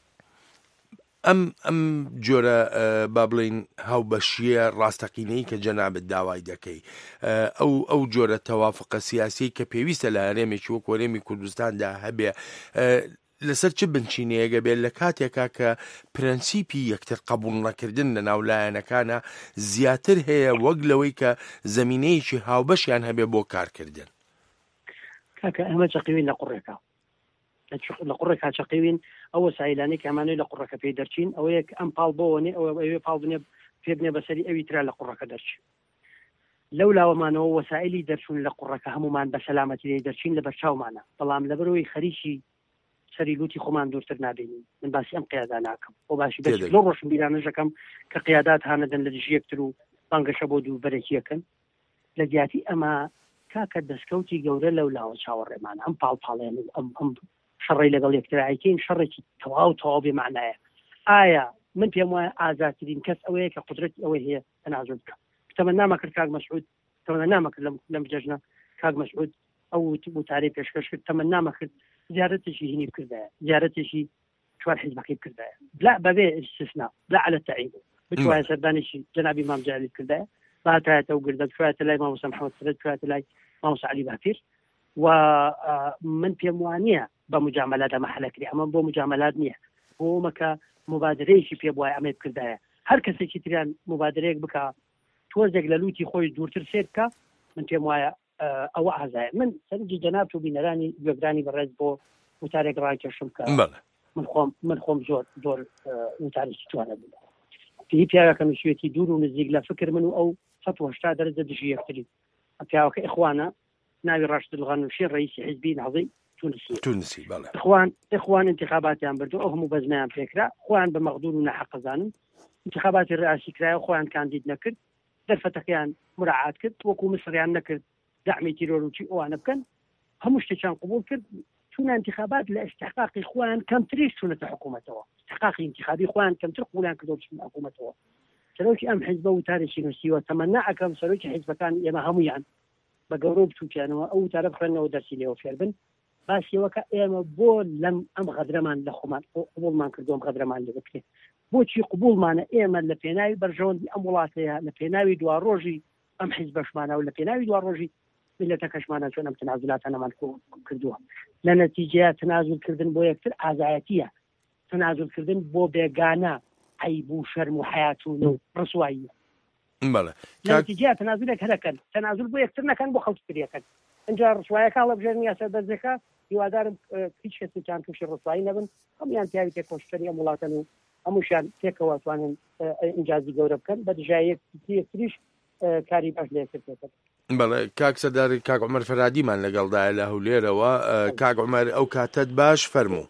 ئەم ئەم جۆرە با بڵین هاوبەشیە ڕاستەقینەی کە جەنابەت داوای دەکەی، ئەو ئەو جۆرە تەوافقە سیاسی کە پێویستە لە هەرێمێکی وەک هەرێمی کوردستاندا هەبێ لەسەر چ بنچینەیەگە بێت لە کاتێکا کە پرەنسیپی یەکتر قبول نەکردن لە ناولایەنەکانە زیاتر هەیە وەک لەوەی کە زەمینەیەکی هاوبەشیان هەبێ بۆ کارکردن. کاکە ئەمە چەقیوین لە قوڕێکا لە قوڕێکا چەقیوین ئەوە سایلانەی کە ئەمانەی لە قوڕەکە پێی دەرچین ئەوەیە ئەم پاڵ بۆوەنێ ئەوە ئەوێ پاڵ بنێ پێ بنێ بەسەری ئەوی ترا لە قوڕەکە دەرچین. لەو لاوەمانەوە وەسائلی دەرچوون لە قوڕەکە هەمومان بە سەلامەتی لێ دەرچین لە بەرچاومانە، بەڵام لەبەرەوەی خەریکی سەری لوتی خۆمان دوورتر نابینین. من باسی ئەم قیادا ناکەم بۆ باشی بەس لەو ڕۆشن بیرانەژەکەم کە قیادات هانەدەن لە دژی یەکتر و بانگەشە بۆ دوو بەرەکی یەکەن. لە دیاتی ئەمە کاکە دەستکەوتی گەورە لەو لاوە چاوەڕێمان ئەم پاڵپاڵێن ئەم ئەم شەڕی لەگەڵ یەکترایکەین شەڕێکی تەواو تەواو بێ معنایە. ئایا من پێم وایە ئازادترین کەس ئەوەیە کە قودرەتی ئەوەی هەیە تەنازول بکە. تەمەنا مەکرد کاک مەسعود، تەمەنا مەکرد لەم جەژنە کاک مەسعود ئەو وتارەی پێشکەش کرد، تەمەنا مەکرد زیارەتێکی هینی بکردایە، زیارەتێکی چوار حیزبەکەی بکردایە بلا بەبێ استثنا بلا على التعیین بتوانێت سەردانێکی جەنابی مام جەلیل بکردایە باتایەتە و گردە بتوانێتە لای مامۆستا محەممەد سەرەج، بتوانێتە لای مامۆستا عەلی باپیر. و من پێم وانە بە مجاملات ئەمە حەلەکری، ئەمە بۆ مجاملات نییە، بۆ مەکە مبادرەیەکی پێ وایە ئەمە بکردایە. هەر کەسێکی تریان مبادرەیەک بکە تۆزێک لە لوتی خۆی دوورتر سێر بکە، من پێم وایە ئەوە ئازایە. من سەرنجی جەناب و بینەرانی گوێگرانی بەڕێز بۆ وتارێک ڕاکێشم کە من خۆم من خۆم زۆر زۆر وتارێکی توانە بوو. پێی پیاوەکە نووسێتی دوور و نزیک لە فکر من و ئەو سەد و هەشتا دەرەجە دژی یەکتری. پیاوەکە ئیخوانە ناوی ڕاشد الغەنووشی ڕئیسی حیزبی نهضەی تونسی تونسی بەڵێ اخوان اخوان انتخاباتیان بردو ئەو هەموو بەزمیان پێکرا، خۆیان بە مەغدور و ناحەقەزانن، انتخاباتی ڕئاسی کرایە خۆیان کاندید نەکرد، دەرفەتەکەیان مراعات کرد، وەکو مسریان نەکرد دعمی تیرۆروچی ئەوانە بکەن، هەموو شتێکیان قبول کرد، چونە انتخابات لە استحقاقی خۆیان کەمتریش چوونەتە حکوومەتەوە، استحقاقی انتخابی خۆیان کەمتر قبولیان کردەوە بچونە حکوومەتەوە. سەرۆکی ئەم حیزبە وتارێکی نووسیوە، تەمەنا ئەکەم سەرۆکی حیزبەکان ئێمە هەموویان بە گەورە بچووکیانەوە ئەو وتارە بخوێنەوە دەرسی لێەوە فێر بن، باسیەوەکە ئێمە بۆ لەم ئەم غەدرەمان لە خۆمان قبوڵمان کردوم غەدرەمان لێ بکرێت، بۆچی قبوڵمانە ئێمە لە پێناوی بەرژەوەندی ئەم وڵاتەیە، لە پێناوی دوا ڕۆژی ئەم حیزبەشمانە و لە پێناوی دوا ڕۆژی میلەتەکەشمانە چۆن ئەم تەنازولاتانەمان کردووە. لە نەتیجەیە تەنازولکردن بۆ یەکتر ئازایەتیە، تەنازولکردن بۆ بێگانە عەیب و شەرم و حەیاتون و ڕسواییە. بەڵێ لە نەتیجەیە تەنازولێک هەرەکەن، تەنازول بۆ یەکتر نەکەن بۆ خەڵکیەکەن. ئەجا ڕسوایەکە لە بژێرنی یاسەر بەرزەکە هیوادارم هیچ کەسێکیان تووشی ڕسوایی نەبن، هەمویان پیاوی تێکۆشتنی ئەم وڵاتن و هەمووشیان پێکەوە توانن ئینجازی گەورە بکەن بە دژایە یەکتریش کاری باش لە یەکتر پێکەن. بەڵێ کاک سەردار کاک عومەر فەرادیمان لەگەڵدایە لە هەولێرەوە. کاک عومەر ئەو کاتت باش فەرموو.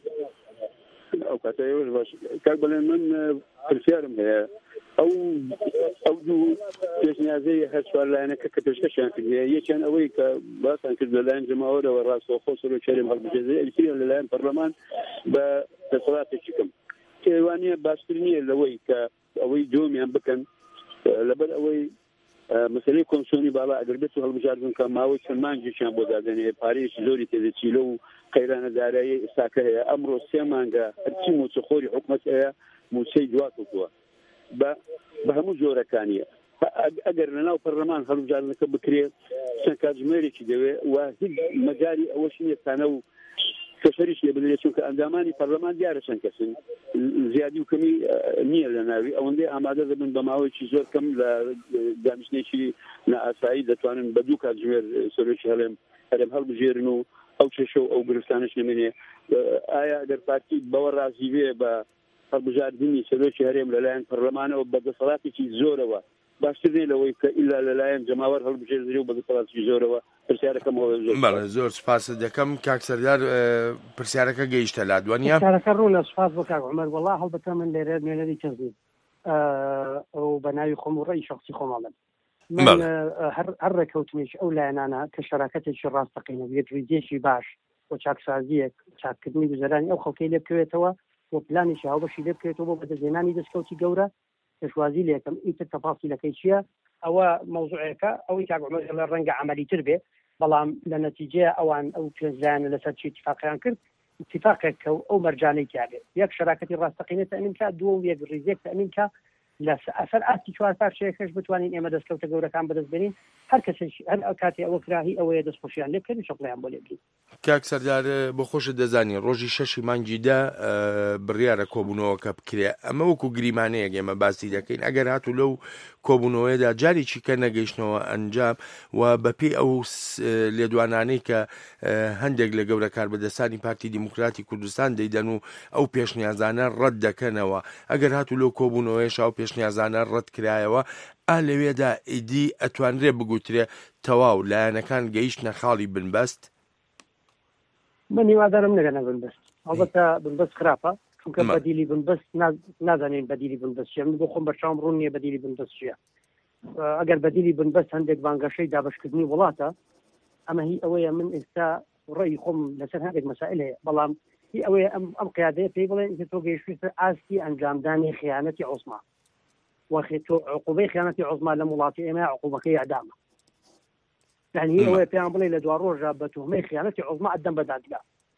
ئەو کاتەوەش باش کاک بڵێن من پرسیارم هەیە ئەو ئەو دوو پێشنیازەی هەر چوار لایەنەکە کە پێشکەشیان کردیە، یەکیان ئەوەی کە باسان کرد لەلایەن جەماوەرەوە ڕاستەوخۆ سەرۆکیاری هەڵبژێردنی، ئەویتریان لەلایەن پەرلەمان بە دەسەڵاتێکی کەم. کێوانیە باشتر نییە لەوەی کە ئەوەی دۆمیان بکەن لەبەر ئەوەی مەسەلەی کۆمسیۆنی باڵا ئەگەر بێت و هەڵبژاردن کە ماوەی چەند مانگێکیان بۆ دادەنێ، پارەیەکی زۆری تێدەچیلە و قەیرانە دارایی ئێستاکە هەیە. ئەمڕۆ سێ مانگە هەرچی موچەخۆری حکومەت هەیە موچەی دواکەوتووە بە هەموو جۆرەکانیە. ئەگەر لەناو پەرلەمان هەڵبژاردنەکە بکرێت چەند کاتژمێرێکی دەوێت و هیچ مەجاری ئەوەش نییە تانە و کەسەریش لێ بدرێت، چونکە ئەندامانی پەرلەمان دیارە چەند کەسن، زیادی و کەمی نییە لە ناوی ئەوەندەی ئامادە دەبن بە ماوەیەکی زۆر کەم لە دامژنێکی نائاسایی دەتوانن بە دوو کاتژمێر سەرۆکی هەڵێم هەرێم هەڵبژێرن و ئەو چێشە و ئەو گرفتانش نمێنێ. ئایا ئەگەر پارتی بەوە ڕازی بێ بە هەڵبژاردننی سەرۆکی هەرێم لەلایەن پەرلەمانەوە بەدەسەڵاتێکی زۆرەوە باشتر نێ لەوەی کە ئیلا لەلایەن جەماوەر هەڵبژێردرێ و بەدەسەڵاتی زۆرەوە پرسیارەکەمەوە زۆر زۆر سپاس دەکەم کاک سەردار پرسیارەکە گەیشتە لا دوانیە پرسیارەکە ڕوونە سپاس بۆ کاک عومەر وەڵا هەڵبەتە من لێرە نوێنەری کەس نیم ئەو بە ناوی خۆم و ڕێی شەخسی خۆماڵم من هەر ڕێکەوتنیش ئەو لایەنانە کە شەراکەتێکی ڕاستەقینە یەکویدێکی باش بۆ چاکسازیەک چاکردنی گوزەرانی ئەو خەڵکەی لێ بکەوێتەوە بۆ پلانیشی هاوبەشی لێ بکەوێتەوە بۆ بەدەستهێنانی دەستکەوتی گەورە پێشوازی لێکم ئیتر تەفاسیلەکەی چییە ئەوە مەوزوعەکە ئەوەی کاک عومەر لە ڕەنگە عەمەلیتر بێ بەڵام لە نەتیجەیە ئەوان ئەو پێنجلایەنە لەسەر چی اتفاقیان کرد اتفاقێک کە ئەو مەرجانەی تیاابێ یەک شەراکەتی ڕاستەقینە تەمین کات دووەم یەک ڕیزێک تەمین کە لە ئەسەر ئاستی چوار پارچەیەکەش بتوانین ئێمە دەستکەوتە گەورەکان بەدەستبێنین هەر کەسێک هەر کاتی ئەوە کراهی ئەوەیە دەستخۆشیان لێ بکەن شەڵیان بۆ لێ بکەین کاک سەردار بۆ خۆشت دەزانی ڕۆژی شەشی مانگیدا بڕیارە کۆبوونەوە کە بکرێ ئەمە وەکو گریمانەیەک ئێمە باسی دەکەین ئەگەر هاتوو لەو کۆبوونەوەیدا جارێکی کە نەگەیشتنەوە ئەنجام و بەپێی ئەو لێدوانانەی کە هەندێک لە گەورە کاربەدەستانی پارتی دیموکراتی کوردستان دەیدەن و ئەو پێشنیازانە ڕەت دەکەنەوە ئەگەر هاتوو لەو کۆبوونەوەیش ئەو پێشنیازانە ڕەت کرایەوە ئا لەوێدا ئیدی ئەتوانرێ بگوترێ تەواو لایەنەکان گەیشتنە خاڵی بنبەست من هیوادارم نەگەنە بنبەست ئەڵبەتە بنبەست خراپە چونکە بەدیلی بنبەست نازانین بەدیلی بنبەست چیە من بۆ خۆم بەرچاوم ڕوون نییە بەدیلی بنبەست چییە ئەگەر بەدیلی بنبەست هەندێک بانگەشەی دابشکردنی وڵاتە ئەمە هی ئەوەیە من ئێستا ڕێی خۆم لەسەر هەندێک مەسائل هەیە بەڵام هی ئەوەیە ئەم قیادەیە پێی بڵێن کە تۆ گەیشتویتە ئاستی ئەنجامدانی خیانەتی عوسما وەخێ تۆ عقوبەی خیانەتی عوسما لە وڵاتی ئێمە عقوبەکەی ئەدامە یعنی ئەوەیە پێیان بڵێ لە دوا ڕۆژە بە توهمەی خیانەتی عوسما ئەدەم بە دادگا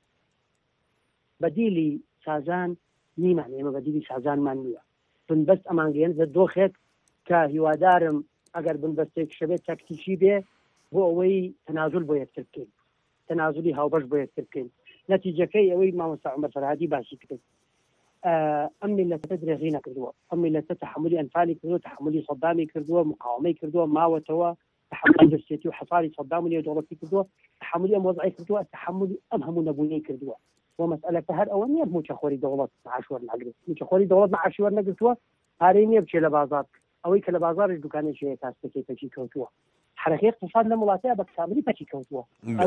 بەدیلی سازان نیمان ئێمە بەدیلی سازانمان نییە بنبەست ئەمانگەێنزە دۆخێک کە هیوادارم ئەگەر بنبەستێک شەبێت تاکتیکی بێ بۆ ئەوەی تەنازل بۆ یەکتر بکەین تەنازلی هاوبەش بۆ یەکتر بکەین نەتیجەکەی ئەوەی مامۆستا عومەر فەرهادی باسی کرد ئەم میلەتە درێژی نەکردووە ئەم میلەتە تەحملی ئەنفالی کردووە تەحملی سەدامی کردووە مقاومەی کردووە ماوەتەوە تحملی دەستێتی و حەفاری سەدام و نێودەوڵەتی کردووە تحملی ئەم وەزعی کردووە تحملی ئەم هەموو نەبوونەی کردووە ومسألة هەر ئەوە نییە موچەخۆری دەوڵەت معاش وەرنەگرێت موچەخۆری دەوڵەت معاش وەرنەگرتووە پارەی نییە بچێ لە بازار ئەوەی کە لە بازارش دوکانێکی هەیە کاسپێکی پەچی کەوتووە حرەکەی اقتصاد لە وڵاتەیە بە کاملی پەچی کەوتووە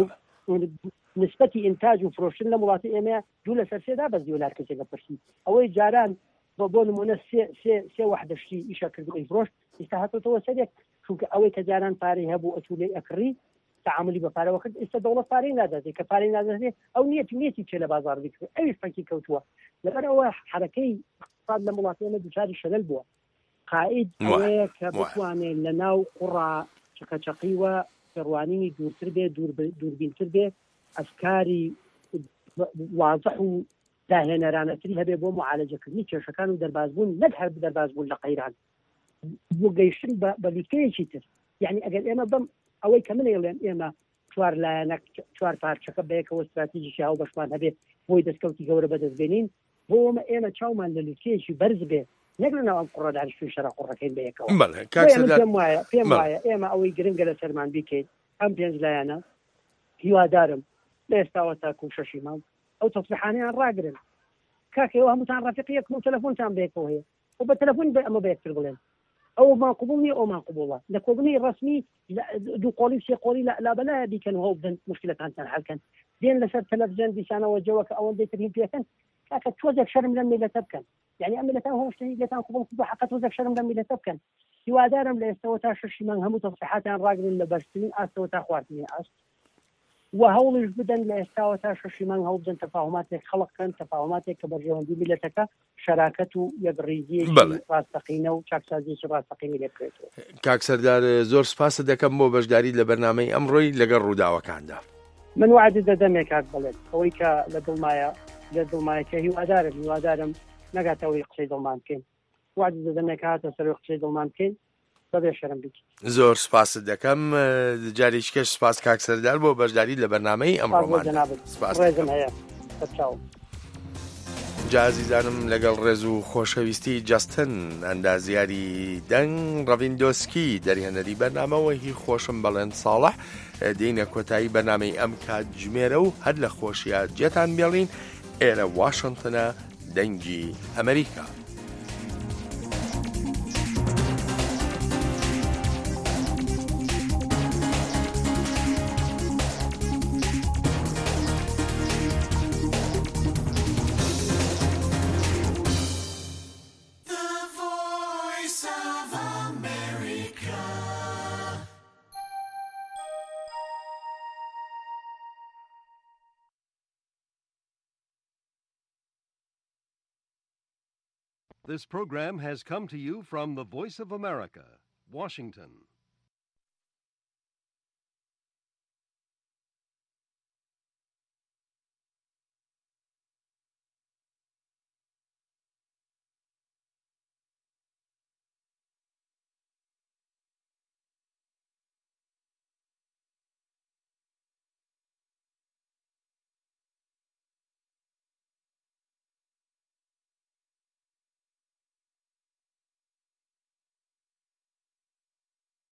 نسبەتی ئینتاج و فرۆشتن لە وڵاتی ئێمە دوو لەسەر سێدا بەس دیۆلار کەسێک بەپرسی ئەوەی جاران بە بۆ نمونە سێ وەحدەشتی ئیشەکردنەوەی فرۆشت ئێستا هاتووەتەوە سەرێک چونکە ئەوەی کە جاران پارەی هەبوو ئەتوولەی ئەکڕی تعاملی بە پارەوە کرد ئێستا دەوڵەت پارەی ناداتێت کە پارەی ناداتێت ئەو نیەت نیەتی چێ لە بازار بکرێت ئەوی فەکی کەوتووە لەبەر ئەوە حرەکەی اقتصاد لە وڵاتیانە دوچاری شەلل بووە قائد ئەوەیە کە بتوانێت لە ناو قوڕا چقەچەقیوە پێڕوانینی دوورتر بێ دووربینتر بێ ئەفکاری واضح و داهێنەرانەتری هەبێ بۆ معالەجەکردنی کێشەکان و دەربازبوون نەک هەر دەربازبوون لە قەیران بۆ گەیشتن بە لوتکەیەکی تر یعنی ئەگەر ئێمە بم ئەوەی کە منێڵێن ئێمە چوار لایەنە چوار پارچەکە بەیەکەوە استراتیژیشی هاو بەشمان هەبێ بۆی دەستکەوتی گەورە بەدەستبێنین بۆ ئەمە ئێمە چاومان لە لوتکەیەکی بەرز بێ نەگرنەوە ئەم قوڕەدانیشتوی شەڕە قوڕەکەین بەیەکەوە پێم وایە پێم وایە ئێمە ئەوەی گرنگە لە سەرمان بیکەین ئەم پێنج لایەنە هیوادارم لە ئێستاوە تاکو شەشی مانگ ئەو تەصریحانەیان ڕاگرن کاکەوە هەمووتان ڕافقیەک و تەلەفۆنتان بەیەکەوە هەیە و بە تەلەفۆن بە ئەمە بەیەکتر بڵێن ئەو ماقبول نیە ئەو ماقبوڵە لە کۆبنەی ڕسمی دوو قۆڵی سێ قۆڵی لابەلایە بیکەنەوە بدەن مشکلەکانتان حەلکەن دێن لەسەر تەلەڤیزیۆن دیسانەوە جەوە کە ئەوەندەی ترین پێکەن کاکە تۆزێک شەرم لەم میلەتە بکەن یعنی ئەم میلەتان هەموو شتێکی لێتان قبوڵ کردووە حەقە تۆزێک شەرم لەم میلەتە بکەن هیوادارم لە ئێستاوە تا شەشی مانگ هەموو تەصریحاتیان ڕاگرن لە بەرزترین ئاستەوە تا خواردنی ئاست و هەوڵش بدەن لە ئێستاوە تا شەشی مانگ هەوڵ بدەن تەفاهماتێک خەڵقکەن تەفاهماتێک کە بەڕێوەندی میلەتەکە شەراکەت و یەکڕێزیەکی ڕاستەقینە و چاکسازیی ڕاستەقینی لێ بکرێتەوە. کاک سەردار زۆر سپاس دەکەم بۆ بەشداری لە بەرنامەی ئەمڕۆی لەگەڵ ڕووداوەکاندا. من وعدە دەدەمێ کاک بڵێن ئەوەی کە لە دڵمایە لە دڵمایەکە هیوادارم هیوادارم نەگاتەوەی قسەی دڵمان بکەین وعدە دەدەمێ کە هاتە سەر قسەی دڵمان بکەین بەبێ شەرم بکەین. زۆر سپاست دەکەم جارێکیکەش سپاس کاک سەردار بۆ بەشداری لە بەرنامەی ئەمڕۆمان. سپاس ڕێزم هەیە بەچاو. جازیزانم لەگەڵ ڕێز و خۆشەویستی جەستن ئەندازیاری دەنگ ڕەڤیندۆسکی دەریهێنەری بەرنامەوە هی خۆشم بەڵێن ساڵح دێنە کۆتایی بەرنامەی ئەم کاتژمێرە و هەر لە خۆشیە جێتان بێڵین ئێرە واشنگتنە دەنگی ئەمریکا. This program has come to you from the Voice of America, Washington.